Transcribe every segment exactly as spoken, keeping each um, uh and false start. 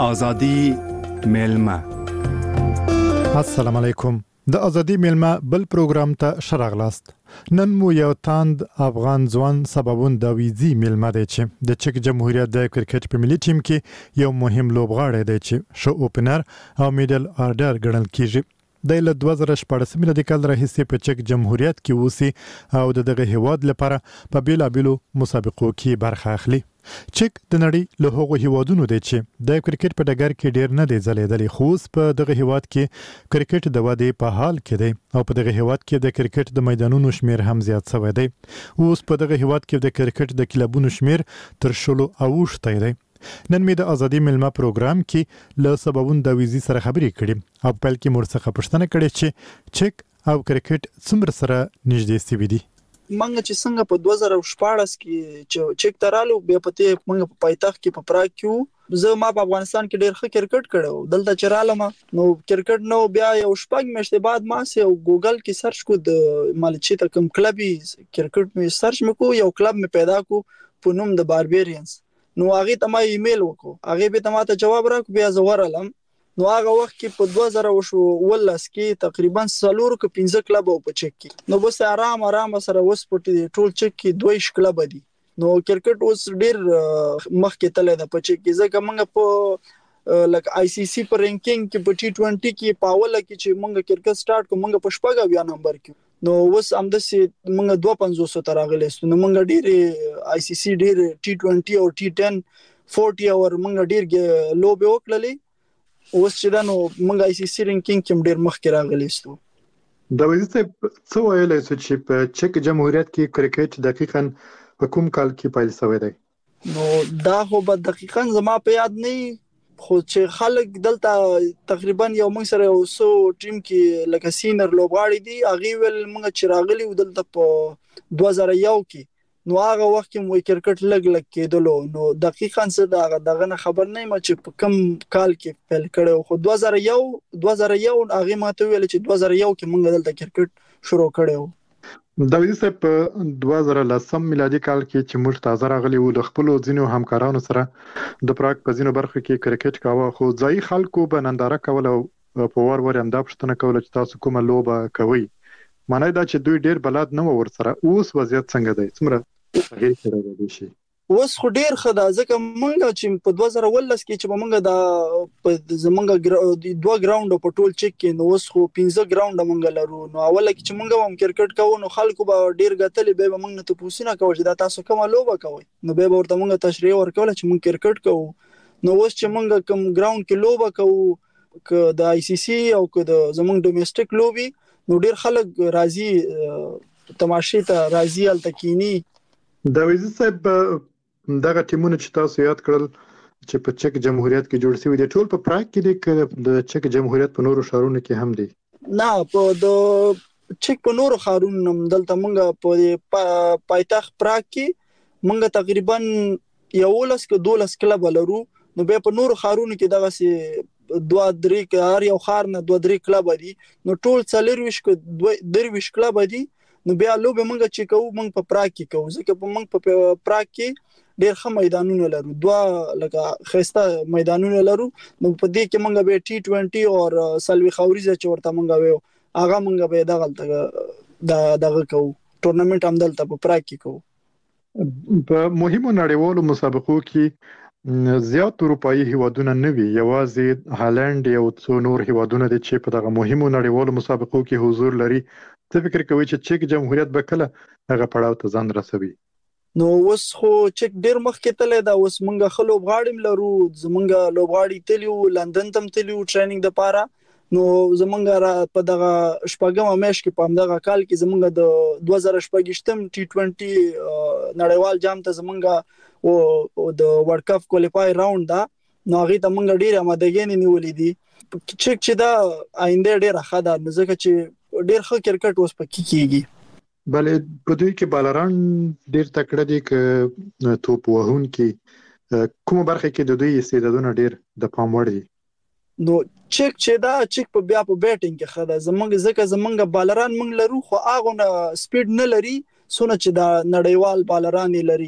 ازادي میلمه. السلام علیکم. د ازادي میلمه بل پروګرام ته شراغلاست. نن مو یو تاند افغان ځوان سببون د ویزي میلمه دی چې د چک جمهوریت د کرکټ په ملي ټیم کې یو مهم لوبغاړی دی چې شو اوپنر او میډل آرډر ګڼل کیږي. د له دوه زره شپږ میلادي کال راهیسې په چک جمهوریت کې اوسي او د دغه هیواد لپاره په بیلابیلو مسابقو کې برخه اخلي. چک د نړۍ له هغو هیوادونو دی چې د کرکټ په ډګر کې ډیر نه دی ځلېدلی، خو اوس په دغه هیواد کې کرکټ د ودې په حال کې دی او په دغه هیواد کې د کرکټ د میدانونو شمیر هم زیات شوی دی. اوس په دغه هیواد کې د کرکټ د کلبونو شمیر تر شلو اوښتی دی. نن مې د ازادي میلمه پروګرام کې له سببون د ویزي سره خبرې کړې او په کې مرڅخه پښتنه کړې چې چک او کرکټ څومره سره نږدې سوي دي. منګه چې څنګه په دوه زره شپږ کې چې چک ترالو بیا پته منګه په پایتخت کې په پراګ کې زه ما په افغانستان کې ډېر ښه کرکټ کړو. دلته چرالم نو کرکټ نو بیا یو شپږ میاشتې بعد ما سه ګوګل کې سرچ کو د مالچی ته کوم کلبي کرکټ مې سرچ مکو یو کلب مې پیدا کو په نوم د باربیرینز. نو هغه ته ما ایمیل وکړو، هغه به ته ما ته جواب راکړ، بیا زه ورالم. نو هغه وخت کې په دوه زره ولس کې تقریبا څلور کې پنځه کلب او په چک کې نو بس آرام آرام سره وس پټي ټول چک کې دوه کلب دي. نو کرکټ اوس ډیر مخ کې تل ده په چک کې، ځکه موږ په لک آی سی سی پر رینکینګ کې په ټي ټوئنټي کې پاول کې چې موږ کرکټ سٹارټ کوم موږ په شپږ بیا نمبر کې نو اوس هم د سي موږ دوه پنځوس تر راغلیست. نو موږ ډیر آی سی سی ډیر ټي ټوئنټي او ټي ټن چالیس اور موږ ډیر لوبه وکړلې. اوس چې دا نو موږ آی سی سی رینکینګ کې ډیر مخ کې راغلیستو. د ویزي څه ویلای چې په چک جمهوریت کې کرکټ دقیقاً په کوم کال کې پیل شوی دی؟ نو دا خو به دقیقاً زما په یاد نه، خو چې خلک دلته تقریبا یو موږ سره یو سو ټیم کې لکه سینر لوبغاړي دي، هغه ول موږ چې راغلي و دلته په دوه زره یو کې نو هغه وخت کې مو کرکټ لګ لګ کېدلو. نو دقیقاً څه دا دغه خبر نه م چې په کم کال کې پیل کړو، خو دوه زره یو دوه زره یو هغه ماته ویل چې دوه زره یو کې موږ دلته کرکټ شروع کړو. د ویزي په دوه زره لسم میلادي کال کې چې موږ تازه راغلي وو، د خپل ځینو همکارانو سره د پراګ په ځینو برخو کې کرکټ کاوه، خو ځای خلکو به ننداره کوله او په ور ور هم دا پوښتنه کوله چې تاسو کومه لوبه کوي. معنی دا چې دوی ډیر بلد نه ور سره. اوس وضعیت څنګه دی؟ څومره هغه سره دی شي؟ اوس خو ډیر خدا ځکه مونږ چې په دوه زره ولس کې چې مونږ دا په زمونږ دوه ګراوند په ټول چک کې نو اوس خو پنځه ګراوند مونږ لرو. نو اوله کې چې مونږ هم کرکټ کوو نو خلکو به ډیر غتلې به مونږ ته پوښتنه کوي چې دا تاسو کومه لوبه کوي، نو به ورته مونږ تشریح ورکول چې مونږ کرکټ کوو. نو اوس چې مونږ کوم ګراوند کې لوبه کوو ک د آی سی سی او ک د زمونږ ډومېسټک لوبي نو ډیر خلک راضي تماشې ته راضي التکینی. د ویزي صاحب دغه ټیمونه چې تاسو یاد کړل چې په چک جمهوریت کې جوړ شوی دي، ټول په پراګ کې دي که د چک جمهوریت په نورو ښارونو کې هم دي؟ نه، په د چک په نورو ښارونو دلته موږ په پایتخت پراګ کې موږ تقریبا یولس که دولس کلب لرو. نو به په نورو ښارونو کې دغه سي دوه درې هر یو ښار نه دوه درې کلب دي، نو ټول څلورویشت که درویشت کلب دي. نو بیا لوبه موږ چې کوو موږ په پراګ کې کوو، ځکه په موږ په پراګ کې ډېر ښه میدانونه لرو، دوه لکه خسته میدانونه لرو. نو په دې کې موږ به ټي ټوئنټي او سلوي خوريزه چې ورته موږ ویو هغه موږ به دغه د دغه کوو ټورنمنت هم دلته په پراګ کې کوو. په مهمو نړیوالو مسابقو کې زیات اروپایي هیوادونه نه وي، یوازې هالند یو څو نور هیوادونه دي چې په دغه مهمو نړیوالو مسابقو کې حضور لري. څه فکر کوي چې چک جمهوریت به کله هغه پړاو ته ځان رسوي؟ نو اوس خو چک ډیر مخ کې تللی دا. اوس مونږ خلو غاړم لرو، زمونږ لوبغاړي تلیو لندن تم تلیو ټریننګ د پاره. نو زمونږ په دغه شپږم میاشت کې په دغه کال کې زمونږ د دوه زره شپږم ټي ټوئنټي نړیوال جام ته زمونږ او د ورلد کپ کوالیفای راوند دا. نو هغه ته مونږ ډیر آمادګي نیولې دي. چک چې دا آینده ډیر ښه ده، ځکه چې ډیر ښه کرکټ اوس پکې کیږي. بلې په دوی کې بالران ډیر تکړه دي که توپ وهونکي، کومه برخه کې د دوی استعدادونه ډیر د پام وړ دي؟ نو چک چې دا چک په بیا په بیټینګ کې خدا زمونږ ځکه زمونږ بالران مونږ لرو، خو هغه نه سپیډ نه لري سونه چې دا نړیوال بالران لري.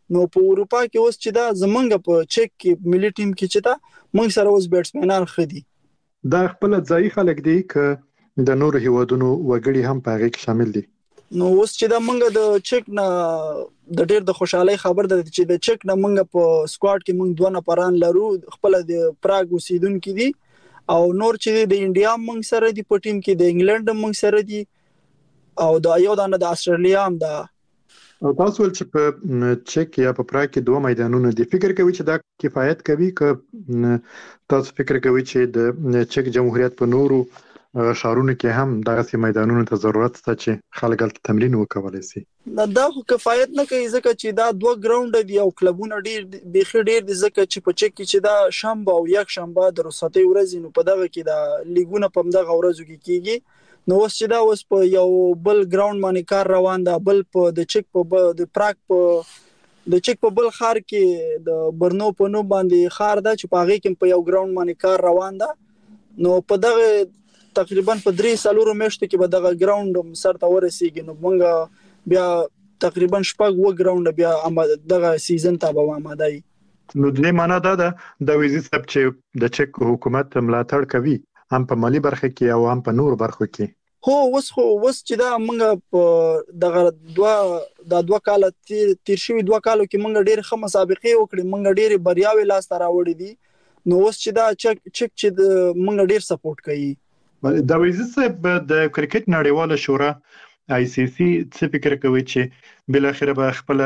نو په اروپا کې اوس چې دا زمونږ په چک کې ملي ټیم کې چې دا موږ سره اوس بیټسمنان خدي دا خپل ځای خلک دي ک د نور هیوادونو وګړي هم په هغه کې شامل دي. نو اوس چې دا موږ د چک نه د ډېر د خوشحالي خبر ده چې د چک نه موږ په سکواډ کې موږ دوه نفران لرو خپل د پراګ اوسیدونکو دي او نور چې د انډیا موږ سره دي په ټیم کې د انګلند موږ سره دي او د یو دانه د استرالیا هم ده. او تاسو ول چې په چک یا په پراګ کې دوه میدانونه دي فکر کوي چې دا کفایت کوي ک تاسو فکر کوي چې د چک جمهوریت په نورو شهرونو کې هم دغه میدانونو ته ضرورت شته چې خلک هلته تمرین وکولای شي؟ دا خو کفایت نه کوي ځکه چې دا دوه ګراوند دي او کلبونه ډیر بيخي ډیر دي ځکه چې په چک کې چې دا شنبه او یک شنبه د رخصتۍ ورځې نو په دغه کې دا لیګونه په دغه ورځو کې کیږي نو اوس چې دا اوس په یو بل ګراوند باندې کار روان ده بل په د چک په د پراګ په د چک په بل خار کې د برنو په نو باندې خار ده چې په هغه کې په یو ګراوند باندې کار روان ده نو په دغه تقریبا په درې سالورو میاشتو کې به دغه ګراوند سر ته ورسیږي نو موږ بیا تقریبا شپږ و ګراوند بیا دغه سیزن ته به آماده یو. نو د معنا دا ده د ویزي سب چې د چک حکومت ملاتړ کوي هم په مالی برخه کې او هم په نور برخو کې. هو اوس خو اوس چې دا موږ په دغه دوه د دوه کال تیر تیر شوی دوه کالو کې موږ ډېر ښه مسابقې وکړې موږ ډېر بریاوي لاس ته راوړې دي نو اوس چې دا چک چک چې موږ ډېر سپورټ کوي. دا ویزه صاحب د کرکټ نړیواله شورا آی سی سی څه فکر کوي چې بل اخر به خپل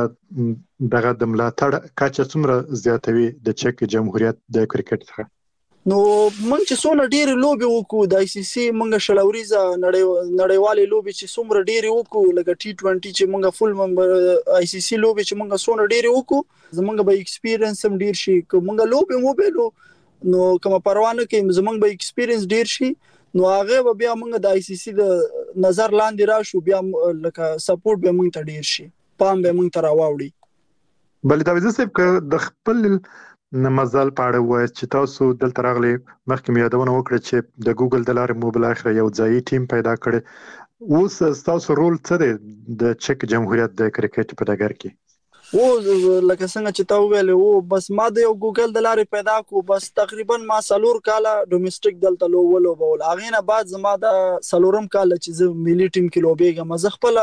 دغه د ملاتړ کچه څومره زیاتوي د چک جمهوریت د کرکټ څخه؟ نو موږ چې څونه ډېر لوبي وکړو د آی سی سی موږ شلوريزه نړیوالې لوبي چې څومره ډېر وکړو لکه ټي ټوئنټي چې موږ فل ممبر آی سی سی لوبي چې موږ څونه ډېر وکړو زمونږ به ایکسپیرینس هم ډېر شي که موږ لوبي مو بیلو نو کوم پروانه کې زمونږ به ایکسپیرینس ډیر شي نو هغه به بیا موږ د آی سی سی د نظر لاندې راشو بیا لکه سپورټ به موږ ته ډیر شي پام به موږ ته راوړي. بل دا وزه صاحب ک د خپل مزال پاړه وای چې تاسو دلته راغلي مخکې یادونه وکړه چې د ګوګل د لارې موبایل اخر یو ځای ټیم پیدا کړ اوس تاسو رول څه دی د چک جمهوریت د کرکټ په ډګر کې؟ او لکه څنګه چې تا ویل او بس ما د یو ګوګل د لارې پیدا کو بس تقریبا ما سلور کاله ډومېسټک دلته لو ولو بول هغه نه بعد زما د سلورم کاله چې زه ملي ټیم کې لوبېږم زه خپل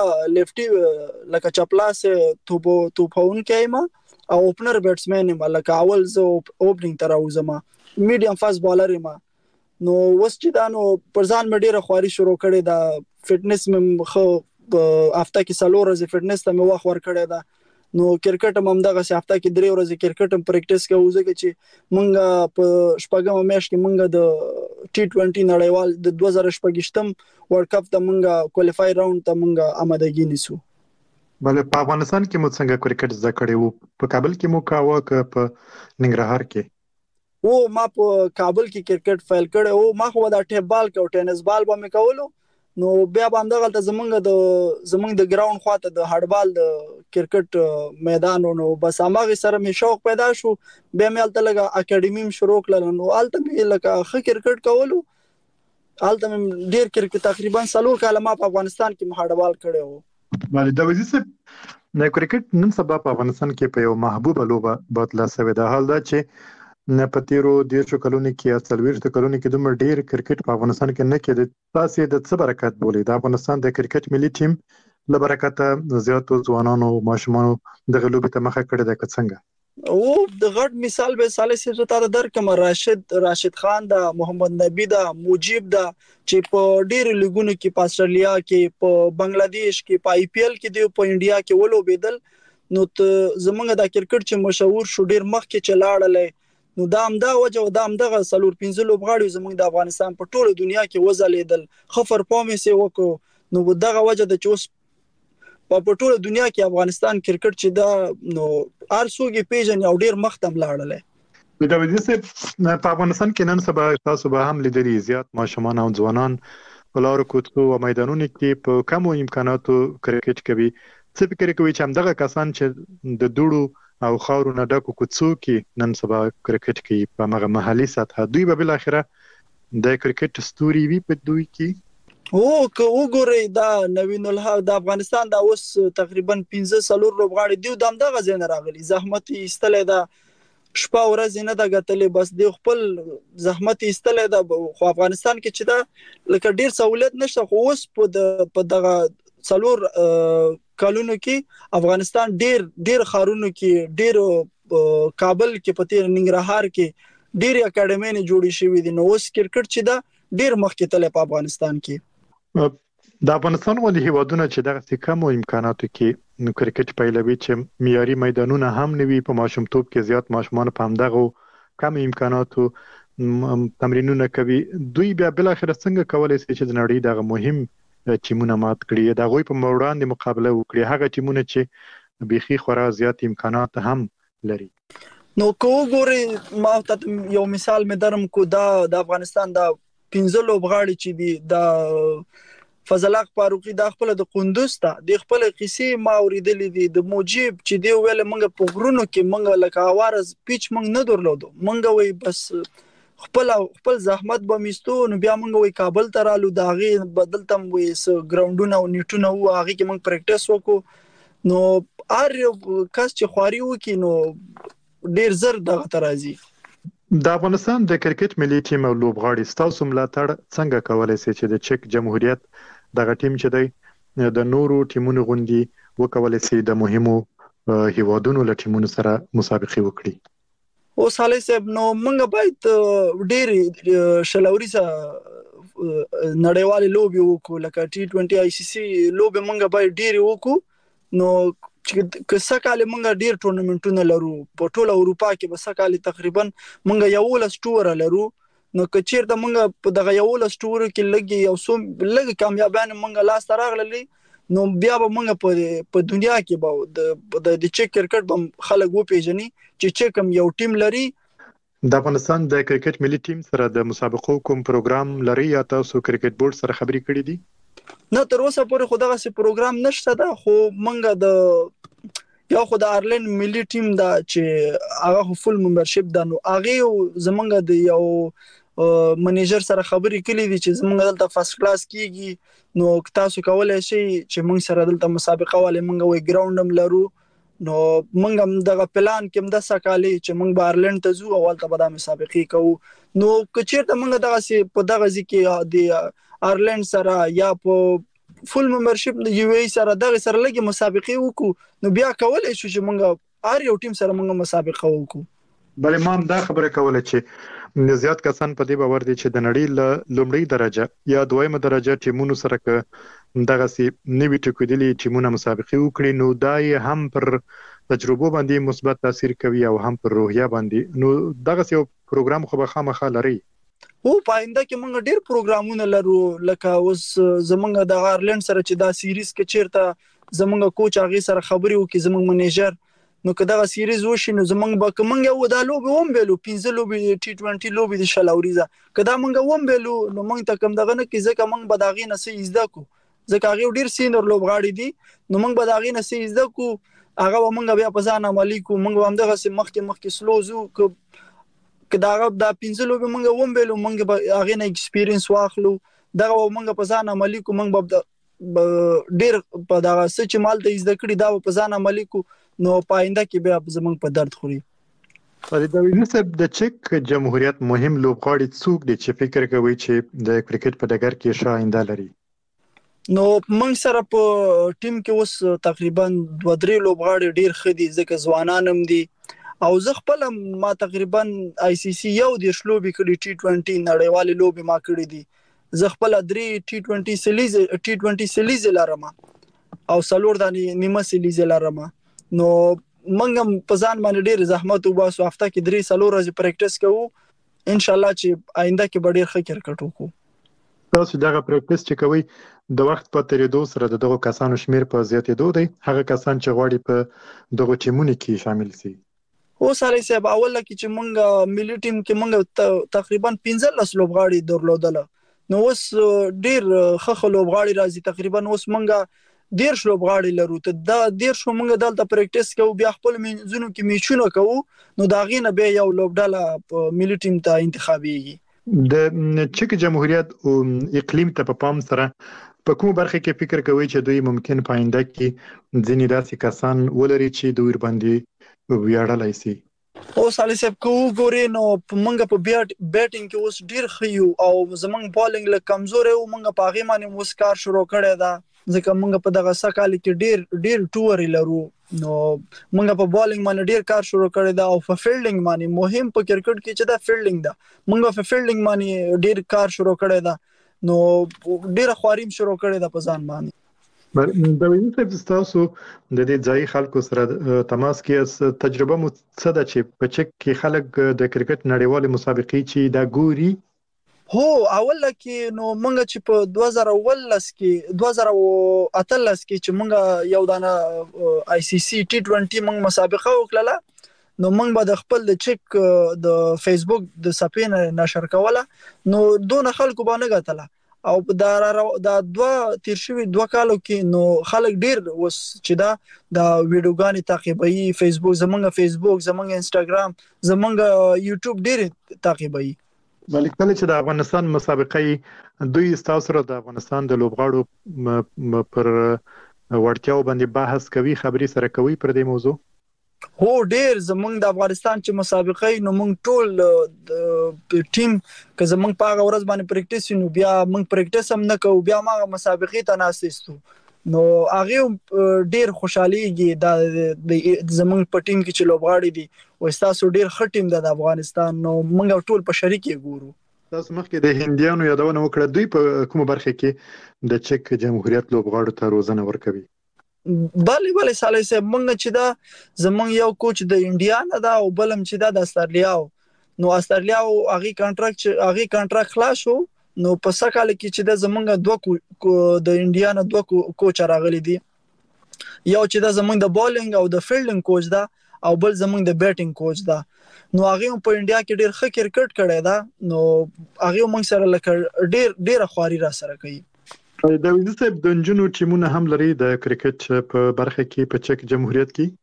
لیفټي لکه چپلاس توپو توپون کېم او اوپنر بیټسمن یم لکه اول زه اوپننګ تر اوسم میډیم فاست بالر یم نو وس چې دا نو پرځان مې ډیره خواري شروع کړې دا فټنس مې خو هفته کې سلور ورځې فټنس ته مې وخت ور کړې دا نو کرکټ هم دغه هفته کې درې ورځې کرکټ هم پریکټیس کوو ځکه چې مونږ په شپږم میاشت کې مونږ د ټي ټوئنټي نړیوال د دوه زره شپږم ورلد کپ ته مونږ کوالیفای راوند ته مونږ آمادګي نیسو. بل په افغانستان کې مو څنګه کرکټ زده کړی وو په کابل کې مو کاوه ک په ننګرهار کې؟ او ما په کابل کې کرکټ فایل کړی او ما خو دا ټیپ بال کو ټینس بال به مې کولو نو بیا به همدغه ته زمونږ د زمونږ د ګراوند خواته د هډبال د کرکټ میدان نو بس هغه سره مې شوق پیدا شو بیا مې الته لګه اکیډمي شروع کړل نو الته مې لکه ښه کرکټ کولو الته مې ډیر کرکټ تقریبا سلور کاله ما په افغانستان کې هډبال کړی وو. بله دا وزي نه کرکټ نن سبا په افغانستان کې په یو محبوبه لوبه بدله شوې ده حال دا چې نه پتیرو دیرشو کلونی کې څلوېښت کلونی کې دومره ډیر کرکټ په افغانستان کې نه کېد تاسو د څه برکت بولې د افغانستان د کرکټ ملي ټیم له برکته زیاتو ځوانانو ماشومانو د غلوبې ته مخه کړې ده څنګه او د غټ مثال به صالح سي ته درکم راشد راشد خان دا محمد نبی دا مجيب دا چې په ډیر لیګونو کې په استرالیا کې په بنگلاديش کې په آی پی ایل کې دی په انډیا کې ولو بدل نو زمونږ د کرکټ چې مشهور شو ډیر مخ کې چلاړل نو دا هم دا وجه دا هم دغه سلور پنځه لوبغاړي زموږ د افغانستان په ټوله دنیا کې وزلیدل خفر پامې سي وکړو نو دغه وجه د چوس په ټوله دنیا کې افغانستان کرکټ چې دا نو ارسوګي پیژن یو ډیر مختم لاړل دا وځي چې په افغانستان کې نن سبا تاسو به هم لیدلي زیات ماشومان او ځوانان په لارو کوڅو او میدانونو کې په کمو امکاناتو کرکټ کوي څه فکر کوي چې همدغه کسان چې د دوړو او خاورو نه ډکو کوڅو کې نن سبا کرکټ کوي په هغه محلي سطح دوی به بل اخره د کرکټ ستوري وي په دوی کې؟ او که وګورئ دا نوین الحق د افغانستان دا اوس تقریبا پنځه څلور لوبغاړي دی د همدغه ځای نه راغلي، زحمت یې ایستلی ده، شپه ورځ نه ده ګټلې، بس دی خپل زحمت یې ایستلی ده. خو افغانستان کې چې دا لکه ډیر سہولت نشته، خو اوس په د په دغه څلور کلونو کې افغانستان ډیر ډیر ښارونو کې، ډیر کابل کې، په تیر ننګرهار کې ډیر اکیډمي جوړې شوې دي. نو اوس کرکټ چې دا ډیر مخکې تللی په افغانستان کې. د افغانستان غوندې هیوادونه چې دغه کم امکاناتو کې نو کرکټ پیلوي، چې معیاري میدانونه هم نه وي، په ماشومتوب کې زیات ماشومان په همدغه کم امکاناتو تمرینونه کوي، دوی بیا بل اخر څنګه کولای شي چې د نړۍ دغه مهم ټیمونه مات کړي، د هغوی په وړاندې مقابله وکړي، هغه ټیمونه چې بيخي خورا زیات امکانات هم لري. نو کو ګوري ما ته یو مثال مې درم کو، دا د افغانستان دا پنځه لوبغاړي چې دي، دا فضل حق فاروقي دا خپل د قندوز ته د خپل قصې ما اوریدلې دي، د موجب چې دی ویل منګه په غرونو کې منګه لکه اوارز پیچ منګ نه درلودو، منګه وي بس خپل خپل زحمت به میستو. نو بیا منګه وي کابل ته رالو، دا غي بدلتم وي س ګراوندونه او نیټونه و هغه کې منګ پریکټیس وکړو. نو ار کس چې خواري وکي نو ډیر زر دغه ترازی. د افغانستان د کرکټ ملي ټیم او لوبغاړي ستاسو ملاتړ څنګه کولای شي چې د چک جمهوریت دغه ټیم چې دی د نورو ټیمونو غوندي وکولای شي د مهمو هیوادونو له ټیمونو سره مسابقه وکړي؟ او صالح صاحب نو موږ باید ډېر شلوريزه نړیوالې لوبي وکړو، لکه ټي ټوئنټي آی سی سی لوبي موږ باید ډېر وکړو. نو که سکهاله موږ ډیر ټورنمنټونه لرو په ټوله اروپا کې، به سکهاله تقریبا موږ یو لس ټور لرو. نو که چیرته موږ په دغه یو لس ټور کې لګي یو سو لګي کامیابانه موږ لاس راغلي، نو بیا به موږ په په دنیا کې به د د چک کرکټ به خلک و پیژني چې چک هم یو ټیم لري. د افغانستان د کرکټ ملي ټیم سره د مسابقو کوم پروګرام لري یا تاسو کرکټ بورډ سره خبرې کړې دي؟ نه تر اوسه پورې خو دغه سي پروګرام نشته ده، خو منګه د یو خو د آرلین ملي ټیم دا چې هغه فل ممبرشپ ده، نو هغه زمونږ د یو منیجر سره خبرې کړې دي چې زمونږ دلته فرست کلاس کیږي، نو تاسو کولای شئ چې موږ سره دلته مسابقه والے موږ وی ګراوند هم لرو. نو موږ هم دغه پلان کې هم د سکهاله چې موږ به آرلین ته ځو او ولته به د مسابقه کوو. نو کچیرته موږ دغه سي په دغه ځکه د آرلین سره یا په فل ممبرشپ د یو ای سره دغه سره لګي مسابقه وکړو، نو بیا کولای شو چې موږ هر یو ټیم سره موږ مسابقه وکړو. بلې ما دا خبره کوله چې زیات کسان په دې باور دي چې د نړۍ له لومړی درجه یا دویمه درجه ټیمونو سره ک دغه سي نوی ټکودلي ټیمونه مسابقه وکړي، نو دای هم پر تجربه باندې مثبت تاثیر کوي او هم پر روحیه باندې. نو دغه سي پروګرام خو به خامخا لري. او پاینده کې موږ ډیر پروګرامونه لرو، لکه اوس زمونږ د آرلین سره چې دا سیریز کې چیرته زمونږ کوچ هغه سره خبري وکي زمونږ منیجر، نو که دغه سیریز وشي نو زمونږ به کومنګ یو د لوبي ووم بیلو پنځه لوبي ټي ټوئنټي لوبي د شلاوريزه که دا موږ ووم بیلو نو موږ ته کوم دغه نه کې ځکه موږ به داغې نه سي زده کو، ځکه هغه ډیر سینر لوبغاړي دي، نو موږ به داغې نه سي زده کو، هغه موږ بیا په ځان عملي کو، موږ هم دغه سي مخکې مخکې سلوزو ک که دا دا پنځه لوبي موږ ووم بیلو موږ به هغه نه ایکسپیرینس واخلو، دغه موږ په ځان عملي کو، موږ به ډیر په دغه سچ مال ته زده کړی دا په ځان عملي کو، نو پاینده کې بیا زمونږ په درد خوري. فرید نصب د چک جمهوریت مهم لوبغاړي څوک دي چې فکر کوي چې د کرکټ په ډګر کې ښه آینده لري؟ نو موږ سره په ټیم کې اوس تقریبا دوه درې لوبغاړي ډیر ښه دي، ځکه ځوانان هم دي او زه خپل ما تقریبا آی سی سی یو د شلوبي کړي ټي ټوئنټي نړیوالې لوبي ما کړې دي، زه خپل درې ټي ټوئنټي سیریز ټي ټوئنټي سیریز لرم او څلور د نیمه سیریز لرم، نو منګم په ځان باندې ډیر زحمت وباسو، هفته کې درې څلور ورځې پریکټیس کوو، ان شاء الله چې آینده کې ډیر ښه کرکټ وکړو. تاسو دغه پریکټیس چې کوي د وخت په تیریدو سره دغه کسانو شمیر په زیاتېدو دی، هغه کسان چې غواړي په دغه ټیمونو کې شامل شي؟ او سالي صاحب اول کې چې مونږ ملي ټیم کې مونږ تقریبا پنځه لس لوبغاړي درلودل، نو اوس ډیر ښه لوبغاړي راځي، تقریبا اوس مونږ ډیر لوبغاړي لرو، ته دا ډیر شو مونږ دلته پریکټیس کوو، بیا خپل منځونو کې میچونه کوو، نو دا غینه به یو لوبډاله ملي ټیم ته انتخابيږي. د چک جمهوریت او اقلیم ته په پام سره په کوم برخه کې فکر کوي چې دوی ممکن په آینده کې ځینې داسې کسان ولري چې دوی باندې ویاړلای شي؟ اوس علي صاحب کو ګوري نو موږ په بیټ بیټینګ کې اوس ډیر خيو او زمنګ بالینګ له کمزورې او موږ په هغه باندې مسکار شروع کړی دا ځکه موږ په دغه سکهال کې ډیر ډیر ټوري لرو نو موږ په بالینګ باندې ډیر کار شروع کړی دا او په فیلډینګ باندې مهم په کرکټ کې چې دا فیلډینګ دا موږ په فیلډینګ باندې ډیر کار شروع کړی دا نو ډیر خواریم شروع کړی دا په ځان باندې. د ویني صاحب تاسو د دې ځای خلکو سره تماس کې تجربه مو څه ده چې په چک کې خلک د کرکټ نړیوال مسابقې چې دا ګوري؟ هو اول کې نو مونږ چې په دوه زره ولس کې دوه زره اتلس کې چې مونږ یو دانه آی سی سی ټي ټوئنټي مونږ مسابقه وکړه نو مونږ به د خپل د چک د فیسبوک د صفحې نشر کوله نو دون خلکو باندې غتله او دا دا دوه تیر شوی دوه کالو کې نو خلک ډیر وس چې دا د ویډیوګانې تعقیبوي فیسبوک زمونږ فیسبوک زمونږ انستګرام زمونږ یوټیوب ډیر تعقیبوي. بلکې کله چې د افغانستان مسابقې دوی تاسو سره د افغانستان د لوبغاړو پر وړتیاو باندې بحث کوي خبري سره کوي پر دې موضوع؟ هو ډیر زمونږ د افغانستان چې مسابقې نو مونږ ټول ټیم که زمونږ په هغه ورځ باندې پریکټیس نو بیا مونږ پریکټیس هم نه کوو بیا ما مسابقې ته ناستو نو هغه ډیر خوشحاليږي د زمونږ په ټیم کې چې لوبغاړي دي او تاسو ډیر ښه ټیم د افغانستان نو مونږ ټول په شریک ګورو. تاسو مخکې د هندیانو یادونه وکړه دوی په کومه برخه کې د چک جمهوریت لوبغاړو ته روزنه ورکوي؟ بله بله سالي صاحب مونږ چې دا زمونږ یو کوچ د انډیا نه دا او بلم چې دا د استرالیا نو استرالیا او هغه کانټراکټ هغه کانټراکټ خلاص شو نو په سکهال کې چې دا زمونږ دوه د انډیا نه دوه کوچ راغلي دي یو چې دا زمونږ د بالینګ او د فیلډینګ کوچ دا او بل زمونږ د بیټینګ کوچ دا نو هغه په انډیا کې ډیر ښه کرکټ کړی دا نو هغه موږ سره لکه ډیر ډیر خواري را سره کوي. د ویني صاحب د جنونو ټیمونه هم لري د کرکټ په برخه کې په چک جمهوریت کې؟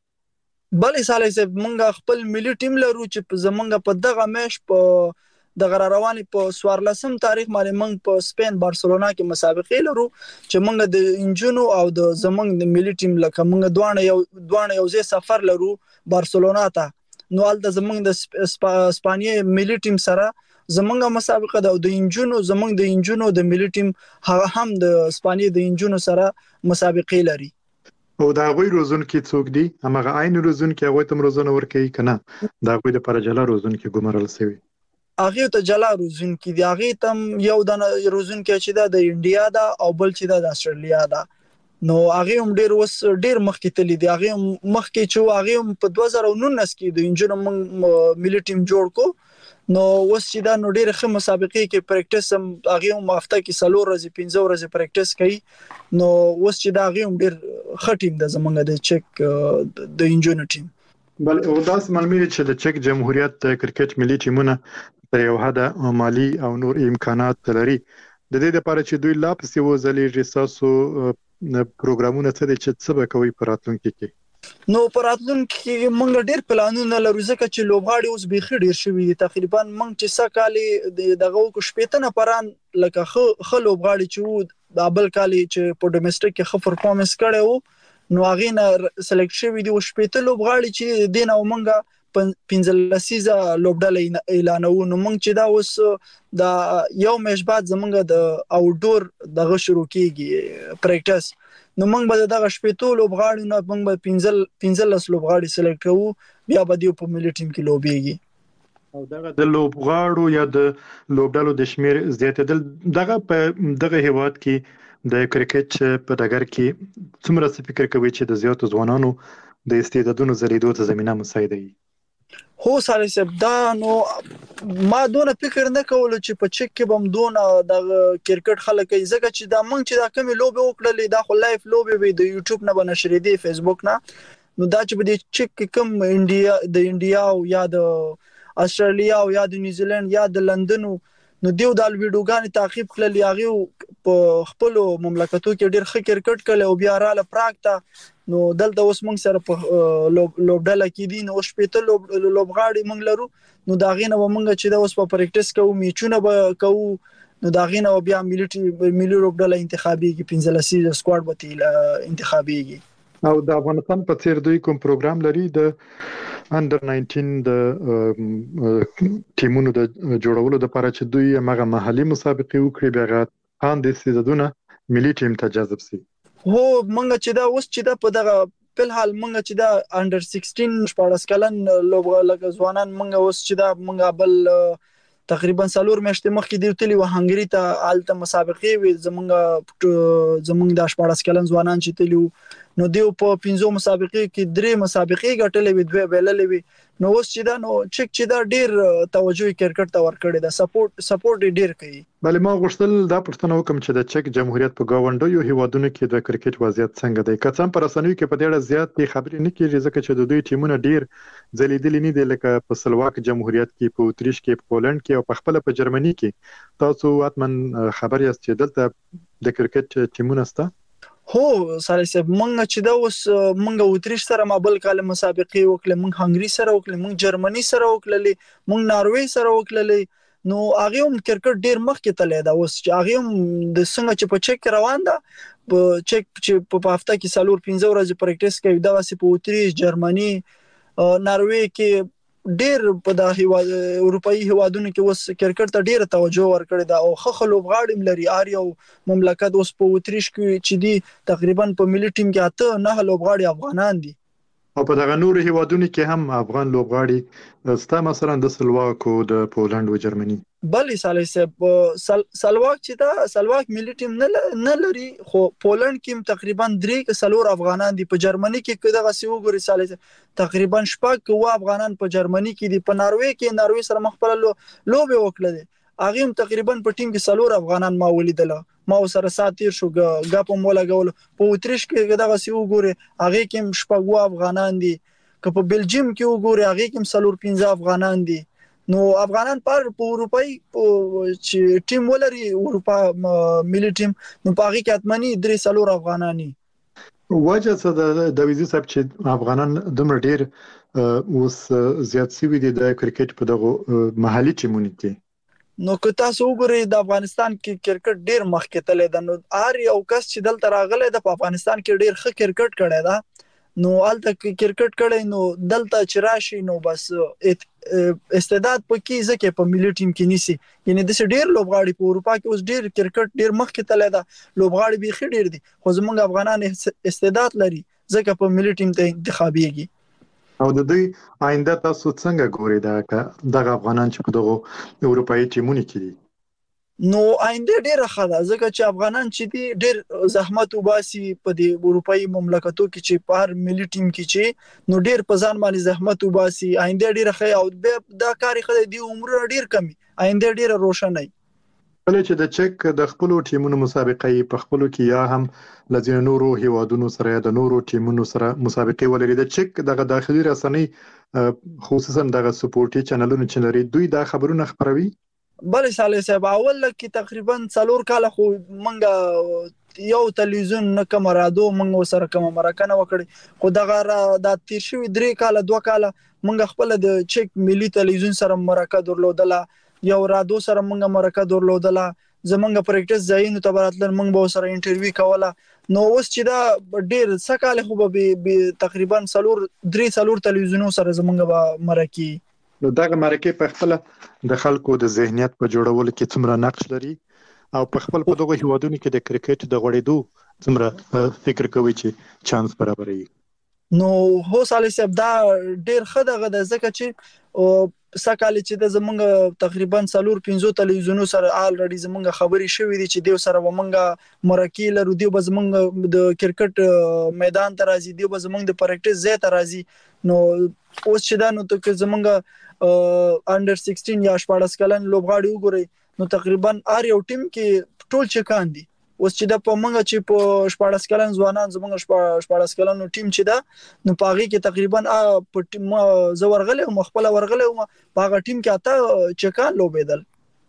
بلې سالي صاحب مونږ خپل ملي ټیم لرو چې زمونږ په دغه میش په د غره رواني په سوارلسم تاریخ باندې مونږ په سپین بارسلونا کې مسابقې لرو چې مونږ د انجونو او د زمونږ د ملي ټیم لکه مونږ دوه یو دوه یو ځای سفر لرو بارسلونا ته نو ال د زمونږ د اسپانیې ملي ټیم سره زمونږه مسابقه ده او د انجونو زمونږ د انجونو د ملي ټیم هغه هم د اسپانیې د انجونو سره مسابقې لري. او دا غوي روزون کې څوک دي هغه عین روزون کې هغه تم روزونه ورکوي کنه دا غوي د پرجلا روزون کې ګمرل سوي هغه ته جلا روزون کې دی هغه تم یو د روزون کې چې دا د انډیا دا او بل چې دا د استرالیا دا نو هغه هم ډیر وس ډیر مخکې تللی دی هغه مخکې چې هغه په دوه زره نولس کې د انجونو ملي ټیم جوړ کو نو اوس چې دا نو ډېر ښه مسابقې کې پریکټیس هم هغه هم هفته کې څلور ورځې پنځه ورځې پریکټیس کوي نو اوس چې دا هغه هم ډېر ښه ټیم ده زمونږ د چک د انجونو ټیم. بل او داس معلومه چې د چک جمهوریت کرکټ ملي ټیمونه په یو حد مالی او نور امکانات لري د دې لپاره چې دوی لا پسې وځلې رساسو پروګرامونه څه دي چې څه به کوي په راتلونکي کې؟ نو پراتلون کې مونږ ډیر پلانونه لرو ځکه چې لوبغاړي اوس بيخي ډیر شوي دي تقریبا مونږ چې سکهالي دغه کو شپېتنه پران لکه خو لوبغاړي چې د بل کالي چې په ډومېسټک کې خو پرفورمنس کړي وو نو هغه نه سلیکټ شوی دي او شپېته لوبغاړي چې دین او مونږه پنځلسیزه لوبډله اعلانو نو مونږ چې دا اوس د یو میش بعد زمونږ د آوټډور دغه شروع کیږي پریکټیس نو مونږ به دغه شپېتو لوبغاړي نه مونږ به پنځل پنځلس لوبغاړي سلیکټ کوو بیا به دی په ملي ټیم کې لوبېږي. او دغه د لوبغاړو یا د لوبډلو د شمیر زیاتېدل دغه په دغه هیواد کې د کرکټ په ډګر کې څومره فکر کوي چې د زیاتو ځوانانو د استعدادونو زریدو ته زمينه مساعده وي؟ هو ساري صاحب دا نو ما دونه فکر نه کول چې په چک کې بم دونه د کرکټ خلک ځکه چې دا مونږ چې دا کمی لوبه وکړلې دا خو لایف لوبه وي د یوټیوب نه بنشرې دي فیسبوک نه نو دا چې په دې چک کې کم انډیا د انډیا او یا د استرالیا او یا د نیوزیلند یا د لندن نو دیو د ویډیوګانې تعقیب کړل یاغي په خپل مملکتو کې ډېر ښه کرکټ کړي او بیا رااله پراګ ته نو دلته اوس موږ سره په لوبډاله کې دي نو شپته لوب لوبغاړي موږ لرو نو دا غینه موږ چې دا اوس په پریکټیس کوو میچونه به کوو نو دا غینه بیا ملي ملي لوبډاله انتخابي کې پنځلسي سکواډ به انتخابي او د افغانستان په څیر دوی کوم پروګرام لري د انډر ناینټین د ټیمونو د جوړولو لپاره چې دوی هغه محلي مسابقې وکړي بیا ان د سیزدونه ملي ټیم ته جذب شي هو مونږ چې دا اوس چې دا په دغه په حال مونږ چې دا انډر سیکسټین شپږ کلن لوبغاړي ځوانان مونږ اوس چې دا مونږ بل تقریبا سالور میاشتې مخکې دی تلی و هنګری ته آلته مسابقې وي زمونږ زمونږ د شپږ کلن ځوانان چې تلی نو دیو په پنځو مسابقې کې درې مسابقې ګټلې وي دوه بیللې وي نو اوس چې دا نو چک چې دا ډیر توجه کرکټ ته ورکړي دا سپورټ سپورټ ډیر کوي بلې ما غوښتل دا پښتنه وکم چې د چک جمهوریت په گاونډیو هیوادونو کې د کرکټ وضعیت څنګه دی که څم پر رسنیو کې په ډیره زیات خبرې نه کیږي ځکه چې د دوی ټیمونه ډیر ځلیدلې نه دي لکه په سلواک جمهوریت کې په اتریش کې په پولند کې او په خپل په جرمني کې تاسو اتمن خبر یاست چې دلته د کرکټ ټیمونه سته هو سره سب مونږ چې دا اوس مونږ اتریش سره مابل کال مسابقې وکړه مونږ هنګری سره وکړه مونږ جرمني سره وکړه مونږ ناروې سره وکړه نو هغه هم کرکټ ډیر مخکې تللی دا اوس چې هغه هم د څنګه چې په چک روان ده په چک چې په هفته کې سالور پنځه ورځې پریکټیس کوي دا واسي په اتریش جرمني ناروې کې ډیر په د هیواد اروپאי هیوادونو کې اوس کرکټ ته ډیره توجه ورکړې ده او خخ لوبغاړي لري ار یو مملکت اوس په اتریش کې چې دي تقریبا په ملي ټیم کې اته نه لوبغاړي افغانان دي او په دغه نور هیوادونو کې هم افغان لوبغاړي ستا مثلا د سلواک او د پولند او جرمني بلې سالي سب سلواک چې دا سلواک ملي ټیم نه لري خو پولند کې تقریبا درې سلور افغانان دي په جرمني کې دغه سی وګوري سالي تقریبا شپږ و افغانان په جرمني کې دي په ناروې کې ناروې سره مخبل لوبه وکړه دي اغه تقریبا په ټیم کې سلور افغانان ما ولیدل ما سره ساتیر شو غاپ مولا غول په اتریش کې دغه سی وګوري اغه کې شپږ و افغانان دي که په بلجیم کې وګوري اغه کې سلور پنځه افغانان دي نو افغانان پر په اروپאי چې ټیم ولري اروپا ملي ټیم نو پاږي کې اتمنی درې سلور افغانانی وجه څه د ویزي صاحب چې افغانان دومره ډیر اوس زیات سوي دي د کرکټ په دغه محلي ټیمونو کې نو که تاسو وګورئ د افغانستان کې کرکټ ډیر مخکې تللی ده نو هر یو کس چې دلته راغلی د افغانستان کې ډیر ښه کرکټ کړی ده نو الته کرکټ کړي نو دلته چې راشي نو بس استعداد پکې ځکه په ملي ټیم کې نيسي یعنی د ډېر لوبغاړي په اروپا کې اوس ډېر کرکټ ډېر مخکې تللی دا لوبغاړي به ډېر دي خو زمونږ افغانان استعداد لري ځکه په ملي ټیم ته انتخابيږي او د دوی آینده تاسو څنګه ګورئ دا دغه افغانان چې په دغه اروپאי ټیمونو کې دي نو آینده ډیره ښه ده ځکه چې افغانان چې دي ډیر زحمت وباسي په دې اروپאי مملکتو کې چې په هر ملي ټیم کې چې نو ډیر په ځان باندې زحمت وباسي آینده ډیره ښه او دا کاری خدای دی عمر ډیر کمی آینده ډیره روښانه وي بل چې د چک د خپل ټیمونو مسابقې په خپل کې یا هم لزین نورو هیوادونو سره د نورو ټیمونو سره مسابقې ولري د چک دغه داخلي رسنۍ خصوصا دغه سپورټي چینلونو چې لري دوی دا خبرونه خبروي بلې سالي صاحب اول کې تقریبا څلور کاله خو منګه یو تلویزیون نه کوم رادو منګه سره کوم مرکه وکړي خو دغه د تیر شوی درې کاله دوه کاله منګه خپل د چک ملي تلویزیون سره مرکه درلودله یو رادو سره منګه مرکه درلودله زمونږ پریکټیس ځایونو ته براتل منګه به سره انټرویو کوله نو اوس چې دا ډیر سکاله خو به تقریبا څلور درې څلور تلویزیونو سره زمونږ به مرکه نو دغه مرکه په خپل د خلکو د ذهنیت په جوړولو کې څومره نقش لري او په خپل په دغه هیوادونو کې د کرکټ د غوړېدو څومره فکر کوي چې چانس برابري نو هو سالي صاحب دا ډیر ښه دغه د ځکه چې سکاله چې د زمونږ تقریبا څلور پنځه تلویزیونو سره الریډي زمونږ خبري شوې دي چې دیو سره ومنګه مرکه لرو دیو به زمونږ د کرکټ میدان ته راځي دیو به زمونږ د پریکټیس ځای ته راځي نو اوس چې دا نو ته زمونږ انډر سیکسټین یا شپږ کلن لوبغاړي وګورئ نو تقریبا هر یو ټیم کې ټول چکان دي اوس چې د پمنګ چې په شپږ کلن ځوانان زمونږ شپږ کلن ټیم چې دا نو پاغي کې تقریبا په ټیم زورغله او مخبل ورغله او پاغه ټیم کې اته چکان لوبېدل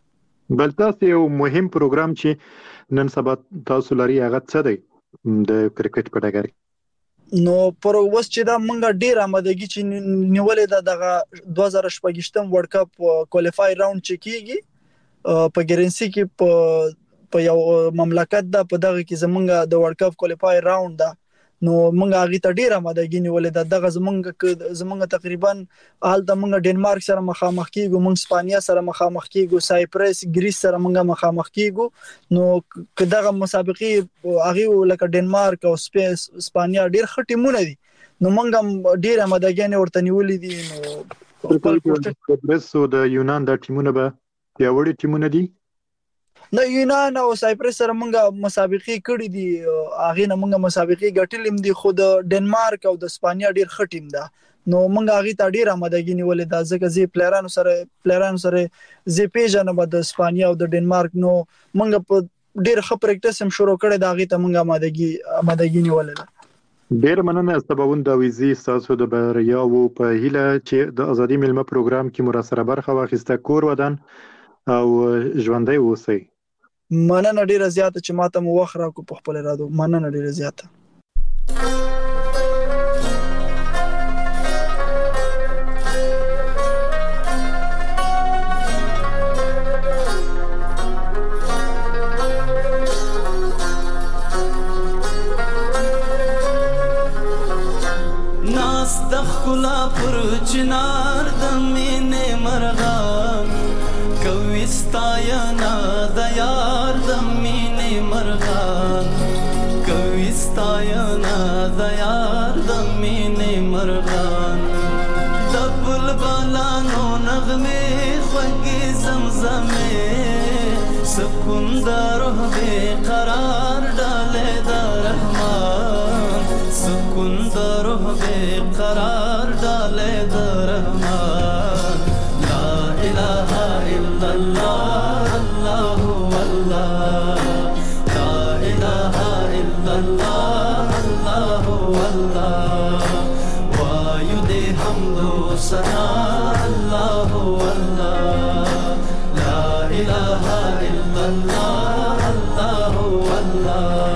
بل تاسو یو مهم پروګرام چې نن سبا تاسو لري هغه څه دی د کرکټ په ډګر نو پر اوس چې دا مونږه ډیر آمادګي چې نیولې ده دغه دوه زره شپږم ورلد کپ کوالیفای راوند چې کیږي په ګرنسي کې په په یو مملکت ده په دغه کې زمونږه د ورلد کپ کوالیفای راوند ده نو مونږه هغه ته ډیر آمادګي نیولې ده دغه زمونږه زمونږه تقریبا حال د مونږه ډنمارک سره مخامخ کیږو مونږ اسپانیا سره مخامخ کیږو سایپرس ګریس سره مونږه مخامخ کیږو نو کداغه مسابقې هغه لکه ډنمارک او اسپانیا ډیر خټیمونه دي نو مونږ ډیر آمادګي ورته نیولې دي نو خپل پروسس او د یونان د ټیمونه به پیاوړي ټیمونه دي نو یونان او سایپرس سره مونږه مسابقې کړې دي هغه نه مونږه مسابقې ګټلې دي خو د ډنمارک او د اسپانیا ډیر خټیم ده نو مونږه هغه ته ډیر آمادګي نیولې ده ځکه چې پلیرانو سره پلیرانو سره زی پیژنه د اسپانیا او د ډنمارک نو مونږه په ډیر ښه پریکټس هم شروع کړی دا هغه ته مونږه آمادګي آمادګي نیولې ده ډیر مننه سباوند د ویزي تاسو د بریا او په هیله چې د ازادي ملما پروګرام کې مراسره برخه واخیسته کور ودان او ژوندۍ اوسئ مننه ډیره زیاته چې ماته مو وخت راکو په خپل رادو مننه ډیره زیاته ناس دخلا پر چنار د مینې مرغان کوي ستاینا د یار د مینې مرغان کوي ستاینا د یار د مینې مرغان د بلبلانو نغمې خوږې زمزمې سکون د روح بې قرار ډالې د رحمان سکون د روح بې قرار ډالې د رحمان لا اله الا الله الله الله لا اله الا الله الله الله وایو دې حمد و ثنا الله الله لا اله الا الله الله الله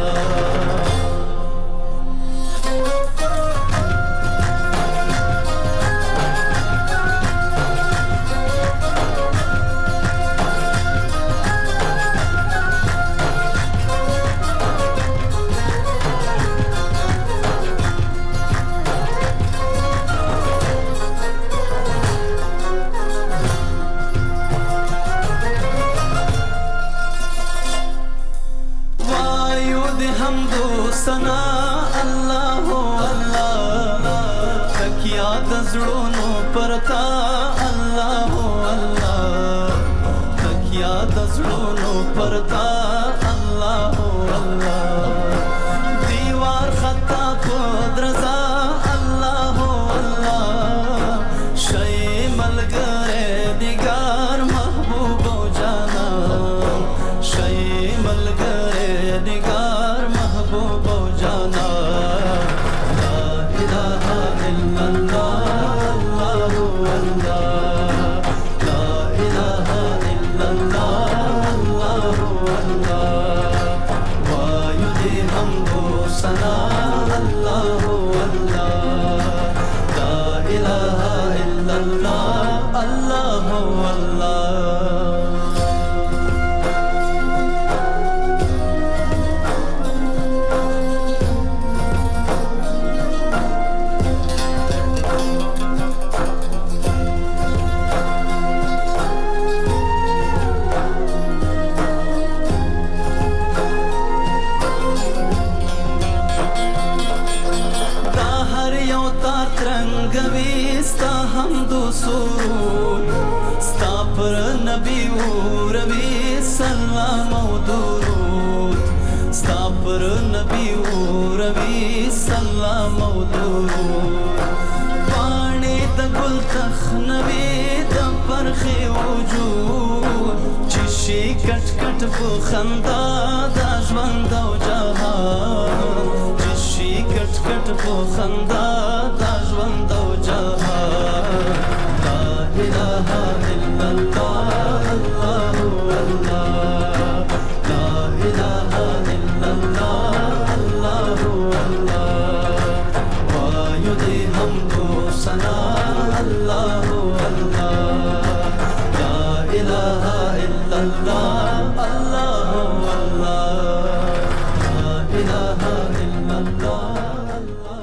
سنا الله الله تکیا د زړونو پرتا الله الله تکیا د زړونو پرتا الله الله دیوار خطا پدرزا الله الله شي ملګری دیګار محبوب او جانا شي ملګری دیګار محبوب او جانا لا اله الا الله الله الله لا اله الا الله الله الله وایو دې حمد و ثنا الله الله لا اله الا الله الله الله سرود ستا پر نبی و روی سلام و درود ستا پر نبی و روی سلام و درود پانی د گل تخنوی د پرخ وجود چشی کټ کټ په خندا د ژوند او جهان چشی کټ کټ په خندا د ژوند او جهان لا اله الا الله الله الله لا اله الا الله الله الله الله الله الله لا إله إلا الله الله الله لا إله إلا الله.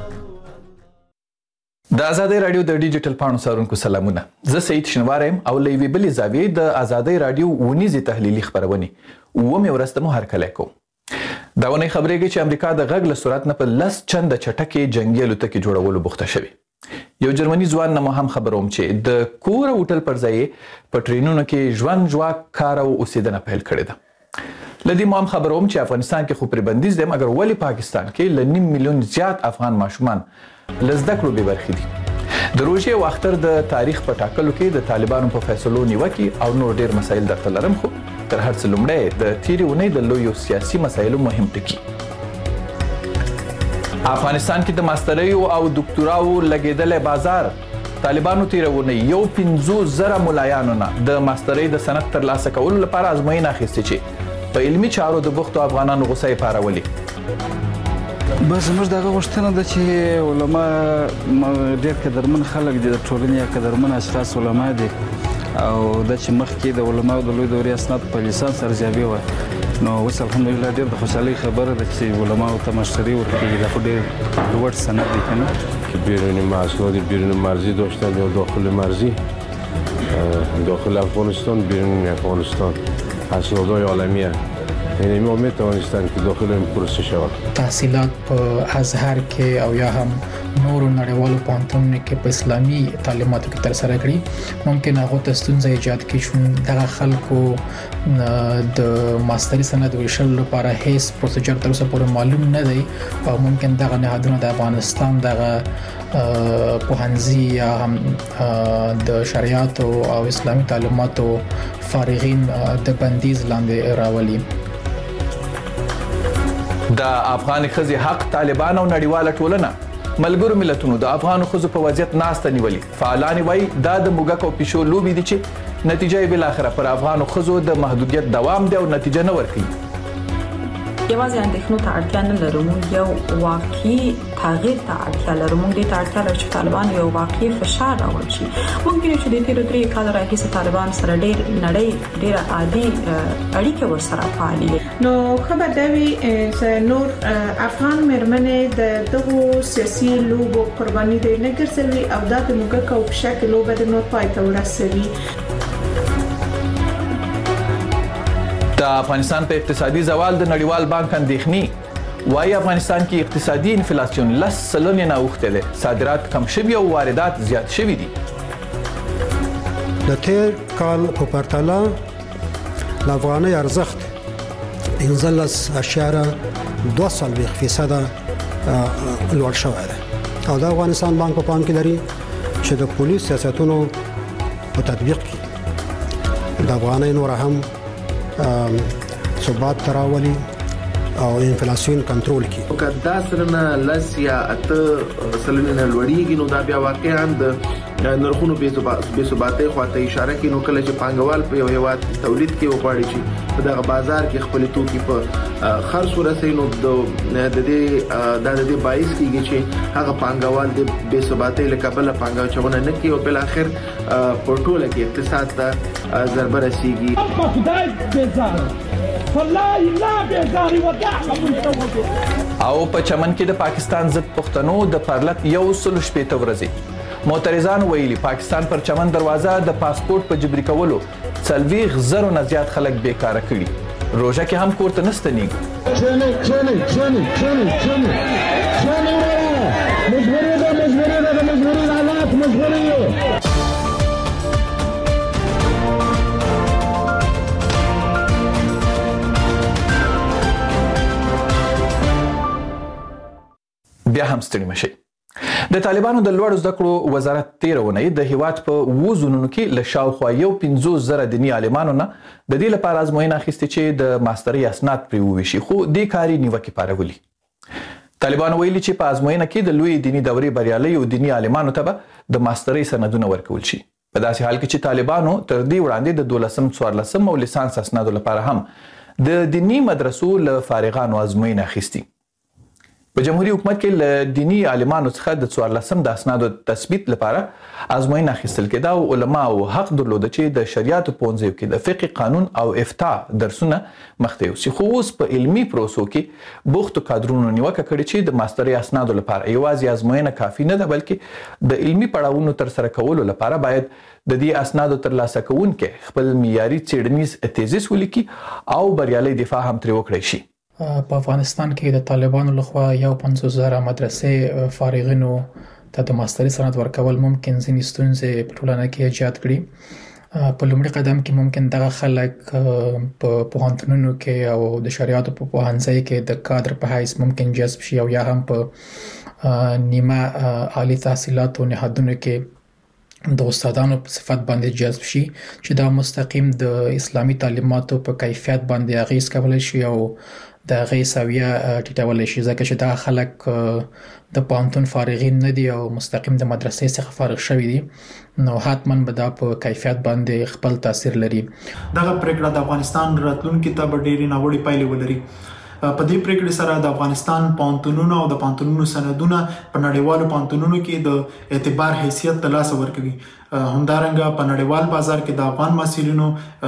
د آزادۍ رادیو د ډیجیټل پاڼو څارونکو سلامونه. زه سعید شنوار یم او له یوې بلې زاویې د آزادۍ رادیو ونیزې تحلیلي خپرونې اوومې ورځ ته مو هرکلی کوم. دا اونۍ خبرېږي چې امریکا د غږ له سرعت نه په لس چنده چټکې جنګي الوتکې جوړولو بوخته شوې. یو جرمني ځوان نه مو هم خبروم چې د کور او هوټل پر ځای په ټرینونو کې ژوند ژواک کار او اوسېدنه پیل کړې ده. له دې مو هم خبروم چې افغانستان کې خو پرې بندیز دی، مګر ولې پاکستان کې له نیم میلیون زیات افغان ماشومان له زده کړو بې برخې دي. د روژې او اختر د تاریخ په ټاکلو کې د طالبانو په فیصلو نیوکې او نور ډېر مسایل درته لرم، خو تر هر څه لومړی د تېرې اونۍ د لویو سیاسي مسایلو مهم ټکي. افغانستان کې د ماستریو او دکتوراو لګېدلی بازار. طالبانو تېره اونۍ یو پنځوس زره ملایانو نه د ماسترۍ د سند ترلاسه کولو لپاره ازموینه اخیستې چې په علمي چارو د بوختو افغانانو غوسه یې پارولې. بس زموږ دغه غوښتنه ده چې علما ډېر قدرمن خلک دي، د ټولنې یا قدرمن اشخاص علما دي، او دا چې مخکې د علماو د لوی دورې اسناد په لیسانس ارزیابي وه، نو اوس الحمدلله ډېر د خوشحالۍ خبره ده چې علماو ته مشتری ورکوي. دا خو ډېر لوړ سند دی که نه. بیرون اسناد بیرون مرزی داشتن یا داخل مرزی، داخل افغانستان بیرون افغانستان اسنادهای عالمیه، یعنی ما میتوانستن که داخل این پروسه شود. تحصیلات په ازهر کې او یا هم نورو نړیوالو پوهنتونونو کې په اسلامي تعلیماتو کې ترسره کړي، ممکن هغو ته ستونزه ایجاد کړي چې دغه خلکو د ماستري سند ویشلو لپاره هیڅ پروسیجر تر اوسه پورې معلوم نه دی، او ممکن دغه نهادونه د افغانستان دغه پوهنځي یا هم د شریعت او اسلامي تعلیماتو فارغین د بندیز لاندې راولي. د افغان ښځې حق، طالبان او نړیواله ټولنه ملګرو ملتونو د افغانو ښځو په وضعیت ناسته نیولي. فعالان وایي دا د موږک او پیشو لوبې دي چې نتیجه یې بالاخره پر افغانو ښځو د محدودیت دوام دی او نتیجه نه ورکوي. یوازې اندېښنو ته اړتیا نه لرو، موږ یو واقعي تغییر ته اړتیا لرو. موږ دې ته اړتیا لرو چې طالبان یو واقعي فشار راوړي شي. ممکن چې د تیرو درې کالو راهیسې طالبان سره ډېر نړۍ ډېره عادي اړیکې ورسره پالي. نو ښه به دا وي چې نور افغان مېرمنې د دغو سیاسي لوبو قرباني دې نه ګرځوي او دا د موږک او پیشکې لوبه د نور پای ته ورسوي. د افغانستان په اقتصادي زوال د نړیوال بانک اندېښنې وايي افغانستان کې اقتصادي انفلاسیون لس سلنې نه اوښتی دی، صادرات کم شوي او واردات زیات شوي دي. د تیر کال په پرتله د افغانۍ ارزښت پنځلس اعشاریه دوه څلوېښت فیصده لوړ شوی دی، او د افغانستان بانک په پام کې لري چې د پولیس سیاستونو په تطبیق کې د افغانۍ نور هم ثبات تراولي او انفلاسیون کنټرول کی. که دا سرنه لس یا اته سلنه نه لوړیږي نو دا بیا واقعا د نرخونو بې ثباتۍ خواته اشاره کوي. نو کله چې پانګوال په یو هیواد تولید کې وغواړي چې په دغه بازار کې خپل توکي په خرڅ ورسوي، نو د دې د دې باعث کیږي چې هغه پانګوال د بې ثباتۍ له کبله پانګونه نه کوي او بل اخر په ټوله کې اقتصاد ته ضربه رسیږي. او په چمن کې د پاکستان ضد پښتنو د پرلط یو سل شپېته ورځې معترضان ویلي پاکستان پر چمن دروازه د پاسپورت په جبري کولو څلوېښت زرو نه زیات خلک بیکاره کړي. روژه کې هم کور ته نه ستنېږي. بیا هم ستړي مشئ. د طالبانو د لوړو زده کړو وزارت تېره اونۍ د هیواد په اووه زونونو کې له شاوخوا یو پنځوس زره دیني عالمانو نه د دې لپاره ازموینه اخیستې چې د ماسترۍ اسناد پرې وویشي، خو دې کار یې نیوکې پارولي. طالبانو ویلي چې په ازموینه کې د لویې دیني دورې بریالیو دیني عالمانو ته به د ماسترۍ سندونه ورکول شي، په داسې حال کې چې طالبانو تر دې وړاندې د دولسم، څوارلسم او لیسانس اسنادو لپاره هم د دیني مدرسو له فارغانو ازموینه اخیستې. په جمهوریت حکومت کې له دینی عالمانو څخه د څوارلسم د اسنادو تثبیت لپاره ازموینه اخیستل کېده او علماو حق درلوده چې د شریعت پوهنځیو کې د فقه قانون او افتاء درسونه مخته یوسي. خو اوس په علمي پروسو کې بوختو کادرونو نیوکه کړې چې د ماسترۍ اسنادو لپاره یوازې ازموینه کافي نه ده، بلکې د علمي پړاوونو ترسره کولو لپاره باید د دې اسنادو ترلاسه کوونکي خپل معیاري څېړنیز تیزیس ولیکي او بریالي دفاع هم ترې وکړی شي. په افغانستان کې د طالبانو لخوا یو پنځوس زره مدرسې فارغینو ته د ماسترۍ سند ورکول ممکن ځینې ستونزې په ټولنه کې ایجاد کړي. په لومړي قدم کې ممکن دغه خلک په پوهنتونونو کې او د شریعت په پوهنځي کې د کادر په حیث ممکن جذب شي او یا هم په نیمه عالی تحصیلاتو نهادونو کې د استادانو په صفت باندې جذب شي چې دا مستقیم د اسلامي تعلیماتو په کیفیت باندې اغیز کولای شي او د غي سویه ټیټول شي، ځکه چې دا خلک د پانتون فارغین نه دي او مستقیم د مدرسې څخه فارغ شوي دي، نو حتماً به دا په کیفیت باندې خپل تاثیر لري. دغه پریکړه د افغانستان راتلونکي ته به ډېرې ناوړې پایلې ولري. په دې پریکړې سره د افغانستان پانتونونو او د پانتونونو سندونه په نړیوالو پانتونونو کې د اعتبار حیثیت ترلاسه ورکوي. همدارنګه په نړیوال بازار کې د افغان محصلینو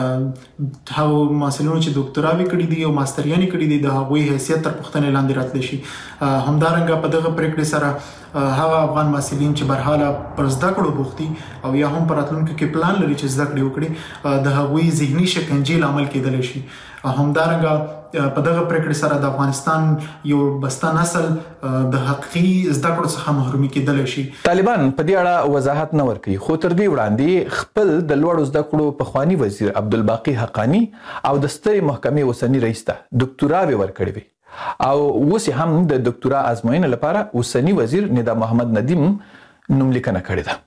هغو محصلینو چې ډاکټراوي کړي دي او ماستریانې کړي دي د هغوی حیثیت تر پوښتنې لاندې راتلی شي. همدارنګه په دغه پریکړې سره هغه افغان محصلین چې برحاله پر زده کړو بوخت دي او یا هم په راتلونکي کې پلان لري چې زده کړې وکړي، د هغوی ذهني شکنجې لامل کېدلی شي. همدارنګه په دغه پریکړې سره د افغانستان یو بسته نسل د حقیقي زده کړو څخه محرومي کېدلی شي. طالبان په دې اړه وضاحت نه ورکوي، خو تر دې وړاندې خپل د لوړو زده کړو پخواني وزیر عبدالباقي حقانی او د سترې محکمې اوسني رئیس ته ډاکټراوې ورکړې وي او اوس هم د ډاکټرا ازموینې لپاره اوسني وزیر ندا محمد ندیم نوملیکنه کړې ده.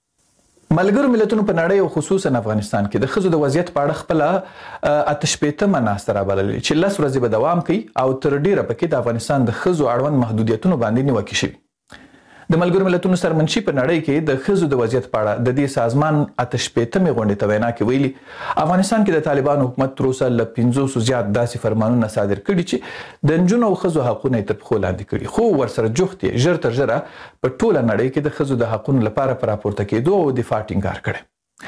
ملګرو ملتونو په نړۍ او خصوصا افغانستان کې د ښځو د وضعیت په اړه خپله اته شپېتمه ناسته رابللې چې لس ورځې به دوام کوي او تر ډیره پکې د افغانستان د ښځو اړوند محدودیتونو باندې نیوکې شوي. د ملګرو ملتونو سرمنشي په نړۍ کې د ښځو د وضعیت په اړه د دې سازمان اته شپېتمې غونډې ته وینا کې ویلي افغانستان کې د طالبانو حکومت تر اوسه له پنځوسو زیات داسې فرمانونه صادر کړي چې د نجونو او ښځو حقونه یې تر پښو لاندې کړي، خو ورسره جوخت یې ژر تر ژره په ټوله نړۍ کې د ښځو د حقونو لپاره په راپورته کېدو او دفاع ټینګار کړی.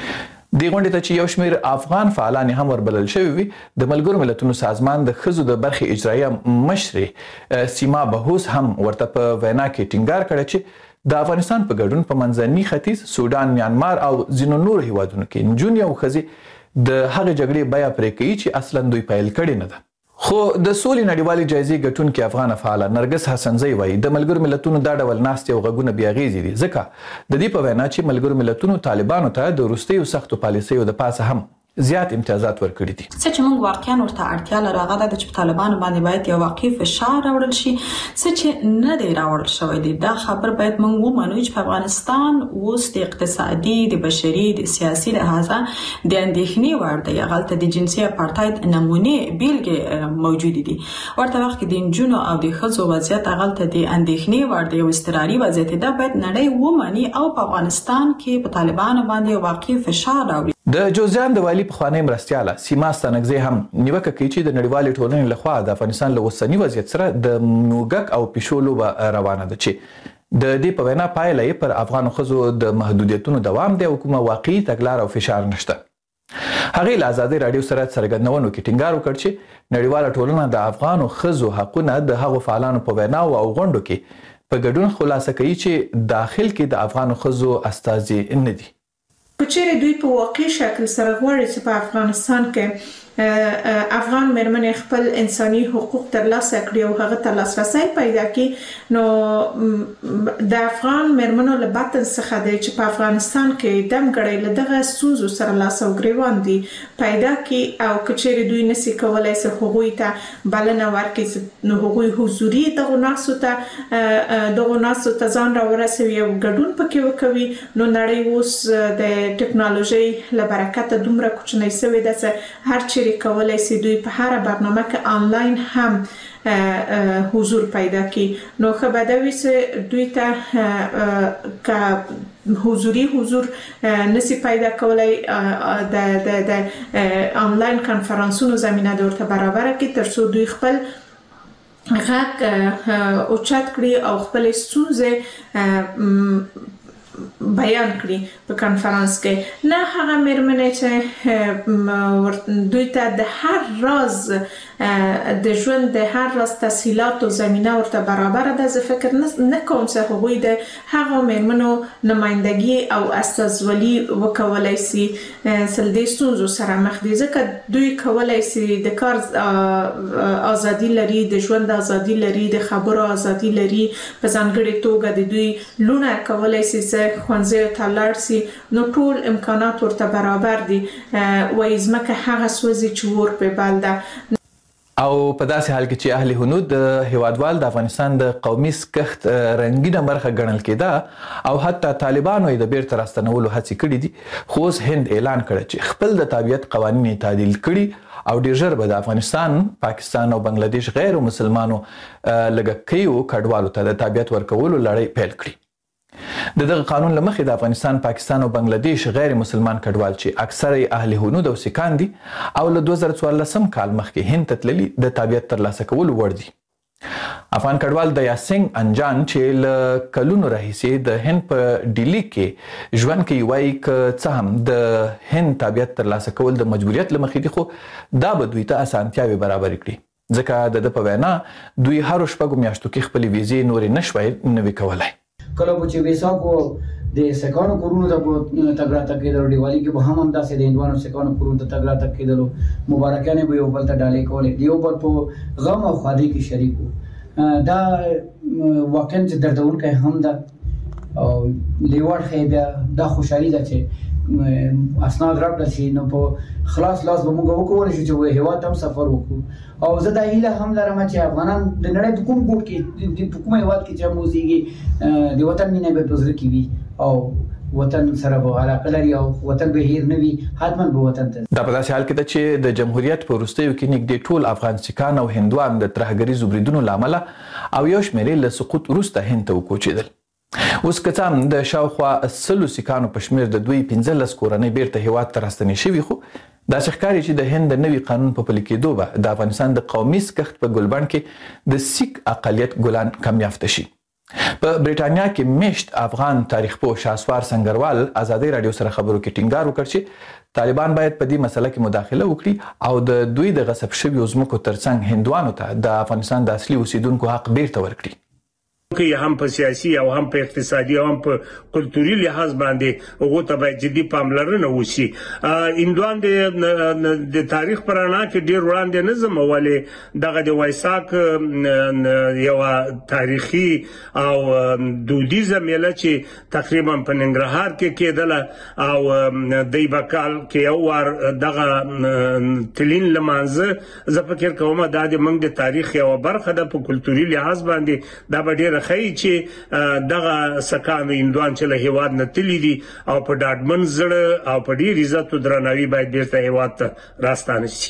دې غونډې ته چې یو شمېر افغان فعالان هم وربلل شوي وي، د ملګرو ملتونو سازمان د ښځو د برخې اجرایه مشرې سیما بهوس هم ورته په وینا کې ټینګار کړی چې د افغانستان په ګډون په منځني ختیځ، سودان، میانمار او ځینو نورو هیوادونو کې نجونې او ښځې د هغې جګړې بیه پرې کوي چې اصلا دوی پیل کړې نه ده. خو د سولې نړیوالې جایزې ګټونکې افغانه فعاله نرګس حسنزی وایي د ملګرو ملتونو دا ډول ناستې او غږونه بې اغېزې دي، ځکه د دې په وینا چې ملګرو ملتونو طالبانو ته د وروستیو سختو پالیسیو د پاسه هم زیات امتیازات ورکړي دي. څه چې موږ واقعا ورته اړتیا لرو هغه د چې طالبانو باندې باید یو واقعي فشار راوړل شي، څه چې نه دی راوړل شوی دی. دا خبر باید موږ ومنو چې په افغانستان اوس د اقتصادي، د بشري، د سیاسي لحاظه د اندېښنې وړ دی. هغلته د جنسي اپارټاید نمونې بیلګې موجودې دي. ورته وخت کې د نجونو او د ښځو وضعیت هغلته د اندېښنې وړ دی، یو اضطراري وضعیت دی. دا باید نړۍ ومني او په افغانستان کې په طالبانو باندې واقعي فشار راوړي. د جوزجان د والي پخوانی مرستیاله سیما ستانکزی هم نیوکه کوي چې د نړیوالې ټولنې لخوا د افغانستان له اوسني وضعیت سره د موږک او پیشو لوبه روانه ده چې د دې په وینا پایله یې پر افغانو ښځو د محدودیتونو دوام دی او کومه واقعي تګلاره او فشار نشته. هغې له ازادۍ راډیو سره څرګندونو کې ټینګار وکړ چې نړیواله ټولنه د افغانو ښځو حقونه د هغو فعالانو په ویناو او غونډو کې په ګډون خلاصه کوي چې داخل کې د افغانو ښځو استازي نه دي. کچېرې دوی په واقعي شکل سره غواړي چې په افغانستان کې افغان مېرمنې خپل انساني حقوق ترلاسه کړي او هغه ته لاسرسی پیدا کړي، نو د افغان مېرمنو له باطن څخه دی چې په افغانستان کې دمګړی له دغه ستونزو سره لاس او ګریوان دي پیدا کړي او کچېرې دوی نشي کولی چې هغوی ته بلنه ورکړي، نو هغوی حضوري دغو ناستو ته دغو ناستو ته ځان راورسوي او ګډون پکې وکوي. نو نړۍ اوس د ټکنالوژۍ له برکته دومره کوچنۍ سوې ده چې هر چیرې کولای شي دوی په هر برنامه کې آنلاین هم حضور پیدا کړي. نو ښه به دا وي چې دوی ته که حضوري حضور نشي پیدا کولای د د د آنلاین کانفرنسونو زمينه د ورته برابر کړي تر څو دوی خپل غږ اوچت کړي او خپل ستونزې بیان کړي په کانفرنس کې. نه هغه مېرمنې چې دوی ته د هر راز د ژوند د هر راز تسهیلات او زمينه ورته برابر ده، زه فکر نه کوم چې هغوی د هغه مېرمنو نمائندګي او استازولي وکولای شي سلدي ستونزو سره مخ دي، ځکه دوی کولای شي د کار ازادي لري، د ژوند ازادي لري، د خبرو ازادي لري، په ځانګړي توګه د دوی لونه کولای شي چې خوانځي ته لاړ شي، نو ټول امکانات ورته برابر دي. وایي ځمکه هغه سوځي چې ور په بل ده. او په داسې حال کې چې اهل هنود د هیوادوال د افغانستان د قومي سکښت رنګینه برخه ګڼل کېده او حتی طالبانو یې د بیرته راستنولو هڅې کړې دي، خو اوس هند اعلان کړی چې خپل د تابعیت قوانین یې تعدیل کړي او ډېر ژر به د افغانستان، پاکستان او بنگلاديش غیر مسلمانو لږکیو کډوالو ته د تابعیت ورکولو لړۍ پیل کړي. د دغه قانون له مخې د افغانستان، پاکستان او بنگلاديش غیر مسلمان کډوال چې اکثره اهل هنود او سیکان دي او له دوه زره څوارلسم کال مخکې هند ته تللي د تابعیت ترلاسه کولو وړ دي. افغان کډوال د یاسنګ انجان چې له کلونو راهیسې د هند په ډیلي کې ژوند کوي وایي که څه هم د هند تابعیت ترلاسه کول د مجبوریت له مخې دي، خو دا به دوی ته اسانتیاوې برابرې کړي، ځکه د ده په وینا دوی هرو شپږو میاشتو کې خپلې ویزې نورې نشوای نوي کولی. کله چې ویسا کو د سکانو کورونو ته تګ راتګ کېدلو، دیوالي کې به هم همداسې د هندوانو سکانو کورونو ته تګ راتګ کېدلو، مبارکانې به یو بل ته ډالۍ کولې، د یو بل په غم او ښادۍ کې شریک وو. دا واقعا چې دردونکی هم ده او لیوړ ښیي بیا دا خوشحالي ده چې اسناد راکړل شي، نو په خلاص لاس به موږ وکولی شو چې هېواد ته هم سفر وکړو. او زه دا هیله هم لرم چې افغانان د نړۍ په کوم ګوټ کې په کوم هېواد کې چې هم اوسېږي د وطن مینه به په زړه کې وي او وطن سره به علاقه لري او وطن به هیر نه وي، حتما به وطن ته. دا په داسې حال کې ده چې د جمهوریت په وروستیو کې نږدې ټول افغان سیکان او هندوان د ترهګریزو بریدونو له امله او یو شمېر له سقوط وروسته هند ته وکوچېدل. اوس که څه هم د شاوخوا سلو سیکانو په شمېر د دوی پنځلس کورنۍ بیرته هېواد ته راستنې شوي، خو داسې ښکاري چې د هند د نوي قانون په پلي کېدو به د افغانستان د قومي سکښت په ګلبڼ کې د سیک اقلیت ګلان کم یافته شي. په بریټانیا کې میشت افغان تاریخ پوه شاسوار سنگروال ازادي رادیو سره خبرو کې ټینګار وکړ چې طالبان باید په دې مسله کې مداخله وکړي او د دوی د غصب شویو ځمکو ترڅنګ هندوانو ته د افغانستان د اصلي اوسیدونکو حق بیرته ورکړي. کې هم په سیاسي او هم په اقتصادي او هم په کلتوري لحاظ باندې هغه ته باید جدي پاملرنه وشي. هندوان د تاریخ پرانا کې ډیر وړاندې نه زمولې دغه د وایساک یو تاریخي او دودیزه میله چې تقریبا په ننګرهار کې کېدله او د بکال کې یو ور دغه تلین لمانځه زه فکر کوم دا د موږ د تاریخ یو برخه ده په کلتوري لحاظ باندې دا به ډیر خی چې دغه سکانو هندوان چې له هیواد نه تللی دي او په ډاډمن زړه او په ډیر عزت او درناوي باید بیرته هیواد ته راستانه شي.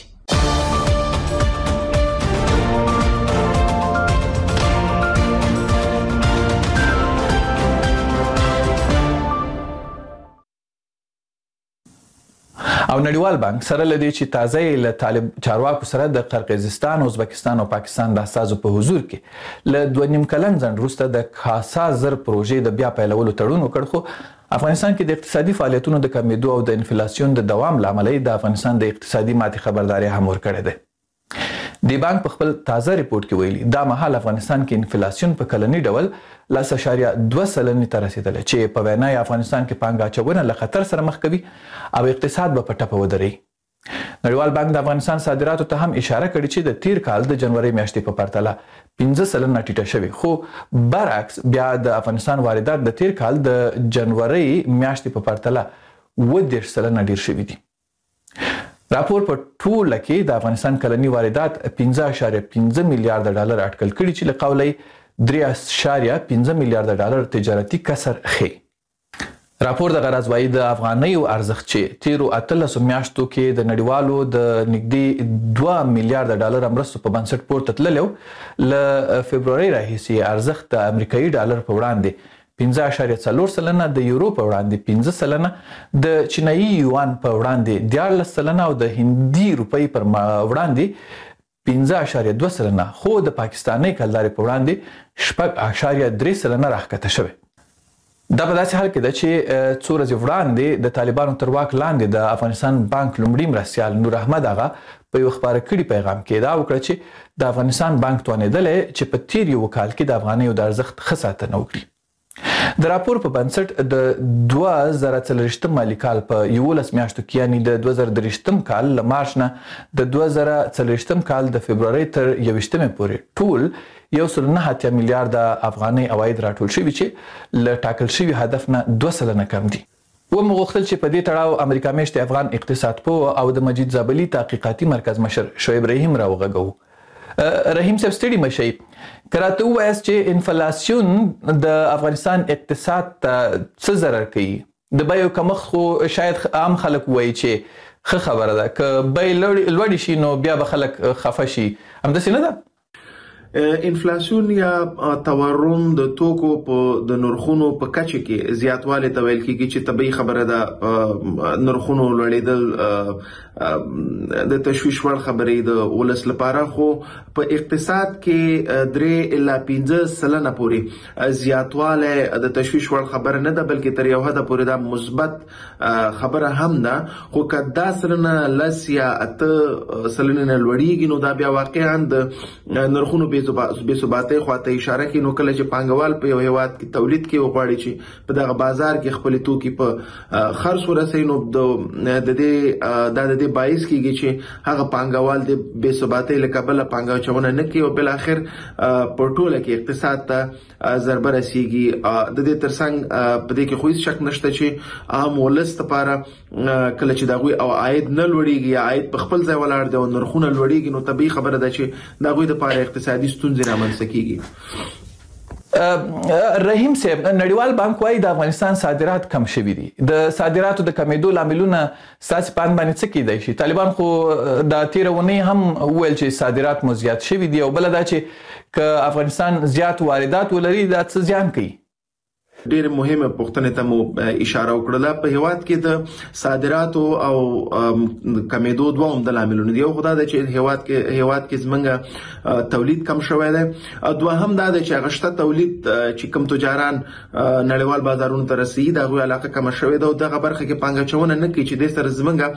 او نړیوال بانک سره لدی چې تازه له طالب چارواکو سره د قرقیزستان، ازبکستان او پاکستان د اساسو په حضور کې له دوه نیم کلن ځنډ وروسته د خاصه زر پروژې د بیا پیلولو تړون وکړ، خو افغانستان کې د اقتصادي فعالیتونو د کمیدو او د انفلاسیون د دوام لامل د افغانستان د اقتصادي ماتې خبرداري هم ورکړې ده. دی بانک په خپل تازه ریپورت کې ویلي دا مهال افغانستان کې انفلاسیون په کلنی ډول لس اشاریه دوه سلنې ته رسیدلی چې په وینا یې افغانستان کې پانګه اچونه له خطر سره مخ کوي او اقتصاد به په ټپه ودرېږي. نړیوال بانک د افغانستان صادراتو ته هم اشاره کړې چې د تیر کال د جنوري میاشتې په پرتله پنځه سلنه ټیټه شوې، خو برعکس بیا د افغانستان واردات د تیر کال د جنوري میاشتې په پرتله اووه دېرش سلنه ډیر شوي دي. راپور په ټوله کې د افغانستان کلني واردات پنځه اشاریه پنځه میلیارډ ډالر اټکل کړي چې له قوله درې اشاریه پنځه میلیارډ ډالر تجارتي کسر ښیي. راپور د غرض وایي د افغانیو ارزښت چې تیرو اتلسو میاشتو کې د نړیوالو د نږدې دوه میلیارډ ډالر مرستو په بنسټ پورته تللی و، له فبرورۍ راهیسې ارزښت د امریکایي ډالر په وړاندې پنځه اشاریه څلور سلنه، د یورو په وړاندې پنځه سلنه، د چینایي یوان په وړاندې دیارلس سلنه او د هندي روپۍ پر وړاندې پنځه اعشاریه دوه سلنه خو د پاکستاني کلدارې په وړاندې شپږ اعشاریه درې سلنه راښکته شوی. دا په داسې حال کې ده چې څو ورځې وړاندې د طالبانو تر واک لاندې د افغانستان بانک لومړي مرستیال نور احمد اغا په یو خبره کړي پیغام کې دا وکړه چې د افغانستان بانک توانېدلی چې په تیر یو کال کې د افغانیو د ارزښت ښه ساتنه وکړي. د راپور په بنسټ د دوه زره څلوېښتم مالي کال په یولس میاشتو کې یعنې د دوه زره دېرشتم کال له مارچ نه د دوه زره څلوېښتم کال د فبرورۍ تر یوویشتمې پورې ټول یو سل نه اتیا میلیارډه افغاني عواید راټول شوي چې له ټاکل شوي هدف نه دوه سلنه کم دي. ومو غوښتل چې په دې تړاو امریکا میشتې افغان اقتصاد پوه او د مجید زابلي تحقیقاتي مرکز مشر شعیب رحیم راوغږوو. رحیم صاحب ستړي مشئ، که راته ووایاست چې انفلاسیون د افغانستان اقتصاد ته څه ضرر کوي؟ د بیو کمښت خو شاید عام خلک ووایي چې ښه خبره ده، که بیې لوړې شي نو بیا به خلک خفه شي، همداسې نه ده؟ انفلاسیون یا تورم د توکو په د نرخونو په کچه کې زیاتوالی ته ویل کېږي چې طبیعي خبره ده. نرخونو لوړېدل د تشویش وړ خبرې د ولس لپاره، خو په اقتصاد کې درې الا پنځه سلنه پورې زیاتوالی د تشویش وړ خبره نه ده، بلکې تر یو حده پورې دا مثبت خبره هم ده. خو که دا سلنه لس یا اته سلنې نه لوړېږي نو دا بیا واقعا د نرخونو بې ثباتۍ خواته اشاره کوي. نو کله چې پانګوال په یو هیواد کې تولید کې وغواړي چې په دغه بازار کې خپل توکي په خرڅ ورسوي، نو د دې دا د دې باعث کېږي چې هغه پانګوال د بې ثباتۍ له کبله پانګه اچونه نه کوي او بالاخر په ټوله کې اقتصاد ته ضربه رسیږي. د دې ترڅنګ په دې کې خو هیڅ شک نشته چې عام ولس لپاره کله چې د هغوی او عاید نه لوړېږي یا عاید په خپل ځای ولاړ دی او نرخونه لوړېږي، نو طبیعي خبره ده چې د هغوی لپاره اقتصادي ستونزې رامنځته کیږي. رحیم صاحب، نړیوال بانک وايي د افغانستان صادرات کم شوي دي. د صادراتو د کمیدو لاملونه ستاسې په اند باندې څه کیدای شي؟ طالبان خو د تېره اونۍ هم وویل چې صادرات مو زیات شوي دي، او بله دا چې که افغانستان زیات واردات ولري دا څه زیان کوي؟ ډېر مهمه پوښتنه ته مو اشاره وکړه. په هیواد کې د صادراتو او کمیدو دوه عمده لاملونه دي. یو خو دا ده چې هیواد کې هیواد کې زمونږ تولید کم شوی دی، دوهم دا ده چې هغه شته تولید چې کوم تجاران نړیوال بازارونو ته رسېږي د هغوی علاقه کمه شوې ده او دغه برخه کې پانګه اچونه نه کوي چې دې سره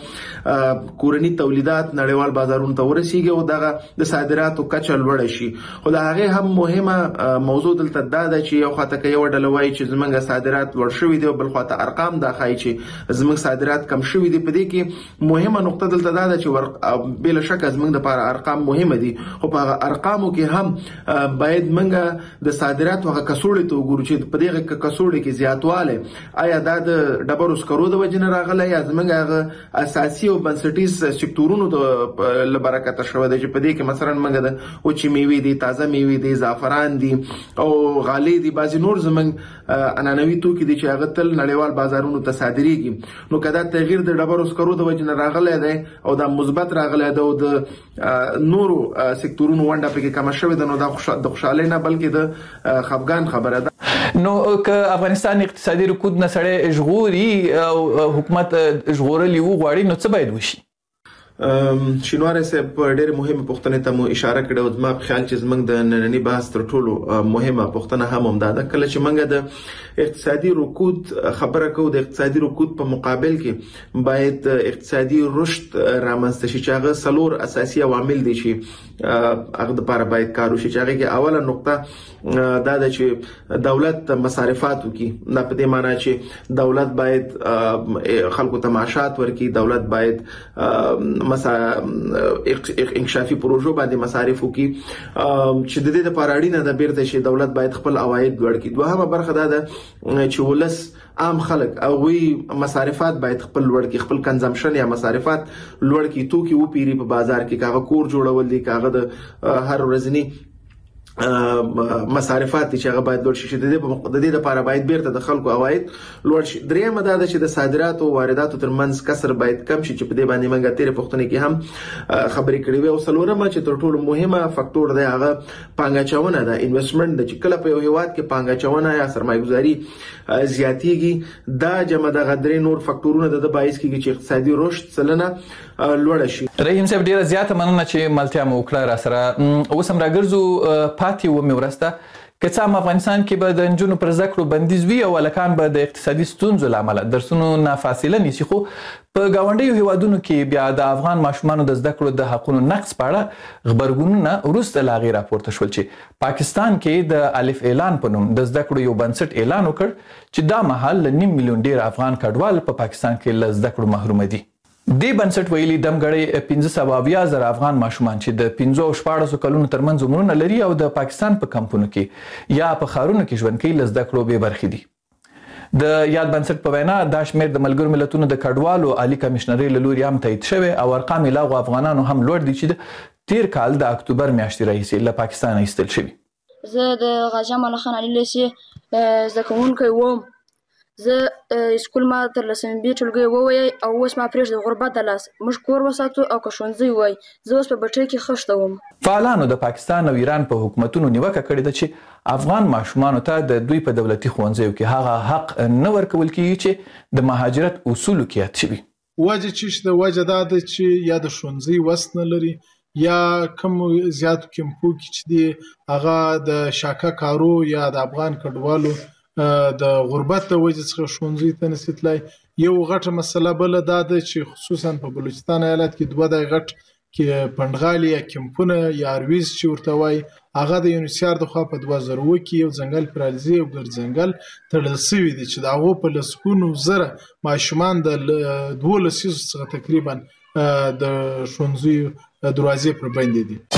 زمونږ کورني تولیدات نړیوال بازارونو ته ورسېږي او دغه د صادراتو کچه لوړه شي. خو د هغې هم مهمه موضوع دلته دا ده چې یو خواته که یوه ډله وایي چې زمونږ صادرات لوړ شوي دي او بل خواته ارقام دا ښایي چې زمونږ صادرات کم شوي دي. په دې کې مهمه نقطه دلته دا ده چې بلا شکه زمونږ دپاره ارقام مهمه دي، خو په هغه ارقامو کې هم باید موږ د صادراتو هغه کڅوړې ته وګورو چې په دغه کڅوړې کې زیاتوالی آیا دا د ډبرو سکرو د وجې نه راغلی یا زمونږ هغه اساسي او بنسټیز سکتورونو له برکته شوی دی، چې په دې کې مثلا موږ د وچې میوې دي، تازه میوې دي، زعفران دي او غالۍ دي، بعضې نور زمونږ عنعنوي توکي دي چې هغه تل نړیوال بازارونو ته صادریږي. نو که دا تغییر د ډبرو سکرو د وجې نه راغلی دی او دا مثبت راغلی دی او د نورو سکتورونو ونډه پکې کمه شوې ده، نو دا د خوشحالۍ نه بلکې د خفګان خبره ده. نو که افغانستان اقتصادي رکود نه سړی ژغوري او حکومت ژغورل یې وغواړي نو څه باید وشي؟ شینواری صاحب ډېرې مهمه پوښتنې ته مو اشاره کړې او زما په خیال چې زموږ د ننني بحث تر ټولو مهمه پوښتنه هم همدا ده. کله چې موږ د اقتصادي رکود خبره کوو، د اقتصادي رکود په مقابل کې باید اقتصادي رشد رامنځته شي چې هغه څلور اساسي عوامل دي چې هغه دپاره باید کار وشي. چې هغې کې اوله نقطه دا ده چې دولت مصارفات وکړي. دا په دې معنی چې دولت باید خلکو ته معاشات ورکړي، دولت باید مسا انکشافي پروژو باندې مصارف وکړي چې د دې لپاره اړینه ده بیرته چې دولت باید خپل عواید لوړ کړي. دوهمه برخه دا ده چې ولس عام خلک هغوی مصارفات باید خپل لوړ کړي، خپل کنزمپشن یا مصارفات لوړ کړي، توکي وپیري په بازار کې، که هغه کور جوړول دي، که هغه د هر ورځني مصارفات چې هغه باید لوړ شي. د دې د دې لپاره باید بیرته د خلکو عواید لوړ شي. درېمه دا ده چې د صادراتو او وارداتو ترمنځ کسر باید کم شي چې په دې باندې موږ تیرې پوښتنې کې هم خبرې کړې وې. او څلورمه چې تر ټولو مهمه فاکتور دی هغه پانګاچونه ده، انویسټمنټ د چې کله په یو هیواد کې پانګاچونه یا سرمایه‌ګذاري زیاتېږي دا جمع د غدري نور فاکتورونه د باعث کیږي چې اقتصادي رشد سلنه لوړ شي. رحیم صاحب ډیره زیاته مننه چې ملتیا مو وکړه را سره. اوس هم راګرځو پاتې و مې ورسته که څه هم افغانستان کې به د نجونو پر زده کړو بندیز وي او هلکان به د اقتصادي ستونزو له امله درسونو نه فاصله نیسي، خو په ګاونډیو هیوادونو کې بیا د افغان ماشومانو د زده کړو د حقونو نقض په اړه غبرګونونه وروسته له هغې راپورته شول چې پاکستان کې د الف اعلان په نوم د زده کړو یو بنسټ اعلان وکړ چې دا مهال له نیم میلیون ډیر افغان کډوال په پاکستان کې له زده کړو محروم دي. دې بنسټ ویلي دمګړی پنځه سوه اویا زره افغان ماشومان چې د پنځو او شپاړسو کلونو ترمنځ عمرونه لري او د پاکستان په کمپونو کې یا په ښارونو کې ژوند کوي له زده کړو بې برخې دي. د یاد بنسټ په وینا دا شمېر د ملګرو ملتونو د کډوالو عالي کمیشنرۍ له لوري هم تایید شوی او ارقام یې له هغو افغانانو هم لوړ دي چې د تیر کال د اکتوبر میاشتې راهیسې له پاکستانه ایستل شوي. زه د غازي امان الله خان علي لیسې زده کوونکی وم. زه سکول ما تر لسمې بي ټولګۍ ووایي او اوس ما پرېږده غربت د لاس موږ کور وساتو او که ښوونځی وای زه اوس په بټۍ کې خښته وم. فعالانو د پاکستان او ایران په حکومتونو نیوکه کړې ده چې افغان ماشومانو ته د دوی په دولتي ښوونځیو کې هغه حق نه ورکول کیږي چې د مهاجرت اصولو کې یاد شوي. وجه چې شته وجه دا ده چې یا د ښوونځي وس نه لري یا کم زیاتو کمپو کې چې دي هغه د شاکه کارو یا د افغان کډوالو د غربت د وجې څخه ښوونځي ته نشي تللی. یو غټه مسله بله دا ده چې خصوصا په بلوچستان ایالت کې دوه دی غټ کې پنډغالي یا کمپونه یا ارویز چې ورته وایي هغه د یونیسیار د خوا په دوه زره اووه کې یو ځنګل پرالزي او ګرځنګل تړل شوي دي چې د هغو په لسګونو زره ماشومان د دوو لسیزو څخه تقریبا د ښوونځیو دروازې پر بندې دي.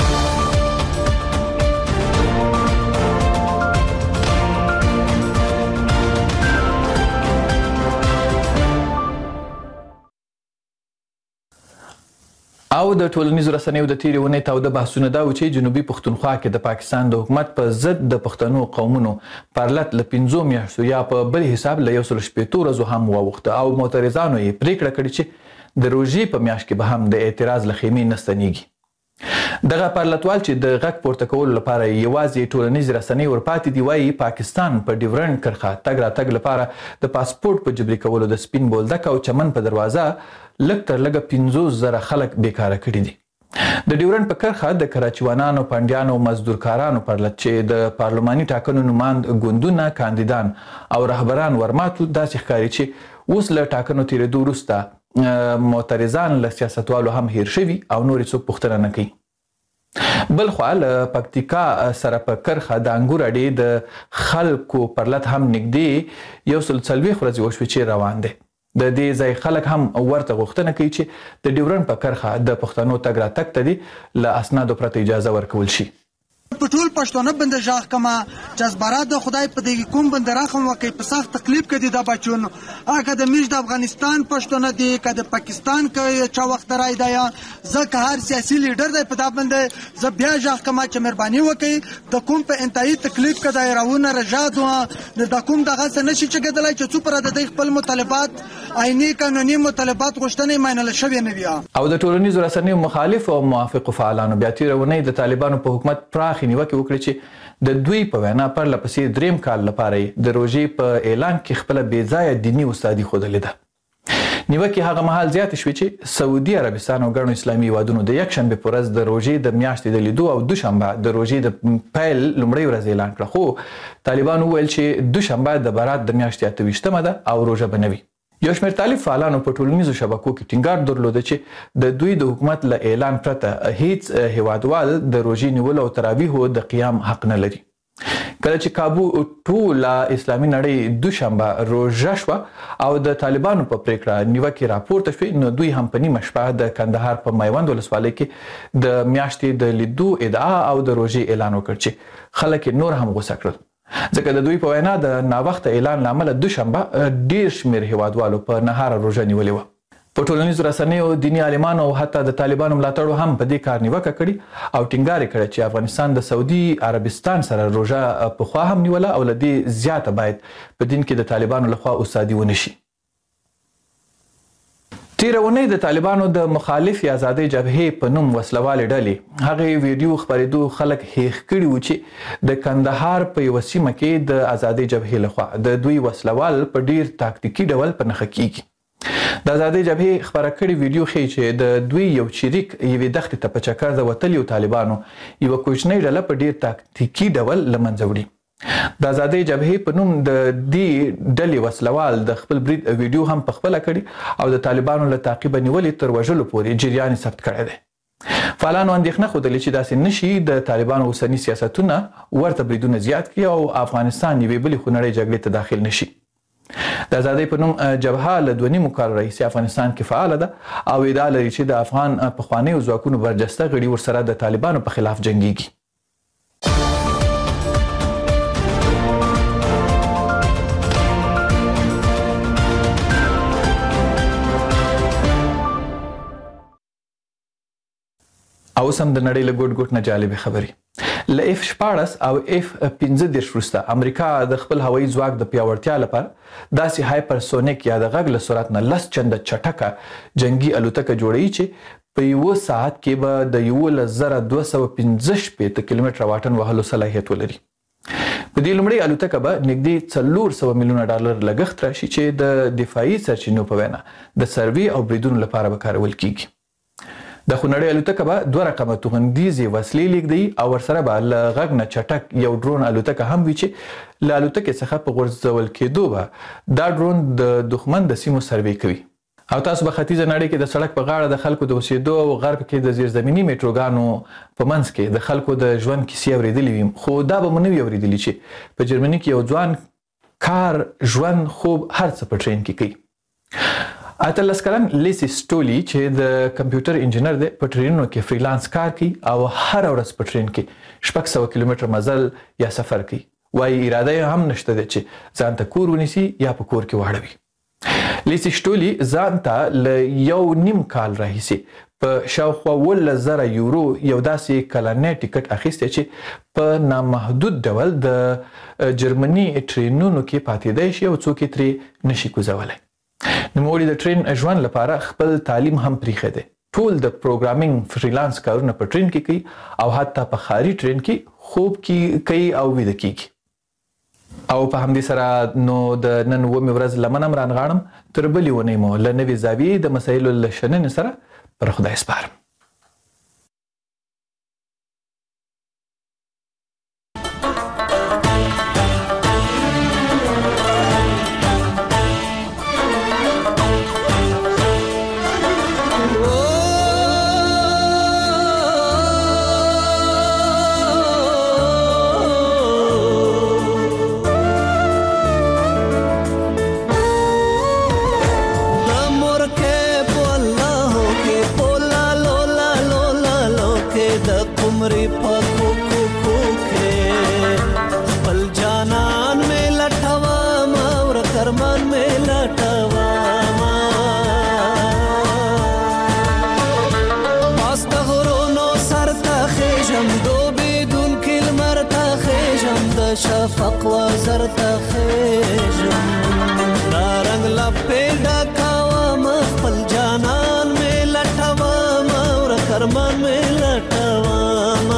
او د ټولنیزو رسنیو د تیرې ونې تاوده بحثونه دا و چې جنوبي پښتونخوا کې د پاکستان د حکومت په ضد د پښتنو قومونو پرلت له پنځو میاشتو یا په بل حساب له یو سل شپېتو ورځو هم واوښته او معترضانو یې پریکړه کړې چې د روژې په میاشت کې به هم د اعتراض له خیمې نه ستنېږي. دغه پرلتوال چې د غږ پورته کولو لپاره یوازې ټولنیز رسنۍ ورپاتې دي وایي پاکستان په ډیورنډ کرښه تګ راتګ لپاره د پاسپورټ په جبري کولو د سپین بولدک او چمن په دروازه لږ تر لږه پنځوس زره خلک بیکاره کړي دي. د ډیورنډ په کرښه د کراچیوانانو پنډیانو مزدورکارانو پرلت چې د پارلماني ټاکنو نوماند ګوندونه کاندیدان او رهبران ورماتو داسې ښکاري چې اوس له ټاکنو تېرېدو وروسته معترضان له سیاستوالو هم هیر شوي او نور څوک پوښتنه نه کوي. بل خوا له پکتیکا سره په کرښه د انګور اډې د خلکو پرلت هم نږدې یو سل څلوېښت ورځې وشوې چې روان دی. د دې ځای خلک هم ورته غوښتنه کوي چې د ډیورنډ په کرښه د پښتنو تګ راتګ ته دې له اسنادو پرته اجازه ورکول شي. په ټول پښتون بند ژغ کما جذبرات د خدای په دې کوم بند راخم وکي په سخت تکلیف کې دي د بچون هغه د میش د افغانستان پښتون دي که د پاکستان کې چا وخت راي دی ځکه هر سیاسي لیډر دی په دا بند ز بیا ژغ کما چې مهرباني وکي د کوم په انتهایی تکلیف کې د راونه رجاد و د کوم دغه څه نشي چې کېدلای چې څو پر د خپل مطالبات آئینی قانوني مطالبات غوښتنې مینل شوی نه وي. او د ټولنیزو رسنیو مخالف او موافق فعالانو بیا تیرونې د طالبانو په حکومت پراخ نیوکه وکړي چې د دوی په وینا پرله پسې دریم کال لپاره د روژې په اعلان کې خپله بې ځایه دیني استادي ښودلې ده. نیوکې هغه مهال زیاتې شوې چې سعودي عربستان او ګڼو اسلامي هیوادونو د یکشنبې په ورځ د روژې د میاشتې د لیدو او دوشنبه د روژې د پیل لومړۍ ورځ اعلان کړه، خو طالبانو وویل چې دوشنبه د برات د میاشتې اته ویشتمه ده او روژه به نه وي. یو شمېر طالب فعالانو په ټولنیزو شبکو کې ټینګار درلوده چې د دوی د حکومت له اعلان پرته هیڅ هیوادوال د روژې نیولو او تراویحو د قیام حق نه لري. کله چې کابو ټوله اسلامي نړۍ دوشنبه روژه شوه او د طالبانو په پریکړه نیوکې راپورته شوې نو دوی هم په نیمه شپه د کندهار په میوند ولسوالۍ کې د میاشتې د لیدو ادعا او د روژې اعلان وکړ چې خلک نور هم غوسه کړل ځکه د دوی په وینا د ناوخته اعلان له امله دوشنبه ډیر شمېر هیوادوالو په نهاره روژه نیولې وه. په ټولنیزو رسنیو دینی عالمانو او حتی د طالبانو ملاتړو هم په دې کار نیوکه کړې او ټینګار یې کړی چې افغانستان د سعودي عربستان سره روژه پخوا هم نیوله او له دې زیاته باید په دین کې د طالبانو لخوا استادي ونه شي. تیره اونۍ د طالبانو د مخالف آزادۍ جبهې په نوم وسلوالې ډلې هغې ویډیو خپرېدو خلک هیښ کړي وو چې د کندهار په یوه سیمه کې د آزادۍ جبهې لخوا د دوی وسلوال په ډیر تاکتیکي ډول په نښه کیږي. د آزادۍ جبهې خپره کړې ویډیو ښیي چې د دوی یو چریک یوې دښتې ته په چکر د وتلیو طالبانو یوه کوچنۍ ډله په ډیر تاکتیکي ډول له منځه وړي. د آزادۍ جبهې په نوم د دې ډلې وسلوال د خپل برید ویډیو هم پخپله کړي او د طالبانو له تعقیبه نیولې تر وژلو پورې جریان یې ثبت کړی دی. فعالانو اندېښنه ښودلې چې داسې نشي د طالبانو اوسني سیاستونه ورته بریدونه زیات کړي او افغانستان یوې بلې خونړۍ جګړې ته داخل نشي. د آزادۍ په نوم جبهه له دوه نیمو کالو راهیسې افغانستان کې فعاله ده او ادعا لري چې د افغان پخوانیو ځواکونو برجسته غړي ورسره د طالبانو په خلاف جنګیږي. او سم د نړۍ له ګوټ ګوټ نه جالبې خبرې. له اف شپاړس او اف پنځه دېرش وروسته امریکا د خپل هوایي ځواک د پیاوړتیا لپاره داسې هایپرسونیک یا د غږ له سرعت نه لس چنده چټکه جنګي الوتکه جوړوي چې په یوه ساعت کې به د یولس زره دوه سوه پنځه شپېته کیلومتره واټن وهلو صلاحیت ولري. په دې لومړۍ الوتکه به نږدې څلور سوه میلیونه ډالر لګښت راشي چې د دفاعي سرچینو په وینا د سروې او بریدونو لپاره به کارول کیږي. د خونړۍ الوتکه به دوه رقمه توغندیزې وسلې لیږدوي او ورسره به له غږ نه چټک یو ډرون الوتکه هم وي چې له الوتکې څخه په غورځول کېدو به دا ډرون د دښمن د سیمو سروې کوي. او تاسو به ختیځه نړۍ کې د سړک په غاړه د خلکو د اوسېدو او غرب کې د زیرزمیني میټروګانو په منځ کې د خلکو د ژوند کیسې اورېدلې وي، خو دا به مو نه وي اورېدلي چې په جرمني کې یو ځوان کار ژوند خوب هر څه په ټرین کې کوي. اتلس کلن لیسی سټولی چې د کمپیوټر انجینر دی په ټرینونو کې فریلانس کار کوي او هر ورځ په ټرین کې شپږ سوه کیلومتره مزل یا سفر کوي. وایي اراده یې هم نشته دی چې ځان ته کور ونیسي یا په کور کې واړوي. لیسی سټولی ځان ته له یو نیم کال راهیسې په شاوخوا اوولس زره یورو یو داسې کلنی ټیکټ اخیستی چې په نامحدود ډول د جرمني ټرینونو کې پاتېدی شي او څوک یې ترې نشي کوزولی. نوموړي د ټرین ژوند لپاره خپل تعلیم هم پریښی دی. ټول د پروګرامینګ فریلانس کارونه په ټرین کې کوي او حتی په ښاري ټرین کې خوب کوي او ویده کیږي. او په همدې سره نو د نن اوومې ورځ لمن هم رانغاړم. تر بلې اونۍ مو له نوې زاویې د مسایلو له شننې سره پر خدای سپارم. شفق وزر تخیجم دا رنگ لپې ډکوم خپل جانان مې لټوم او کرمان مې لټوم.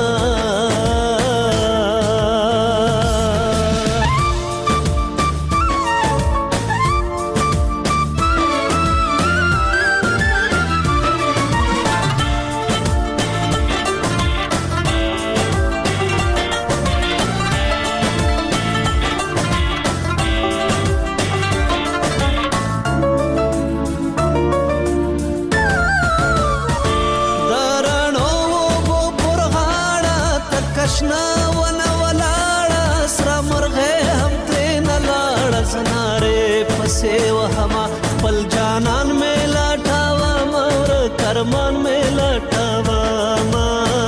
کرمان میں لٹاواما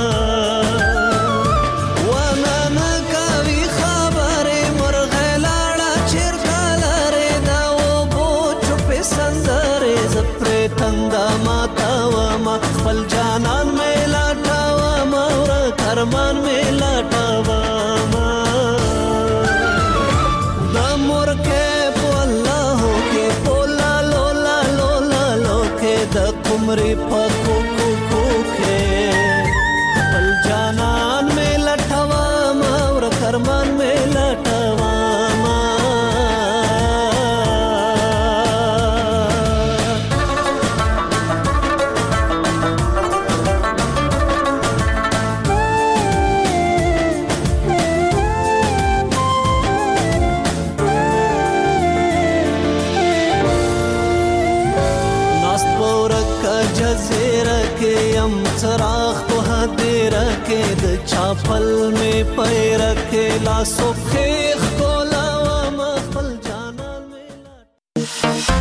ونن کوي خبره مرغه لاړه چیرته لاره دا و بو چپ سندره زپره कुमरी पको को को के पल जानन में लटवा और करमान में लटवा चराग तो हदे रखे द चापल में पैर के लासो खेख को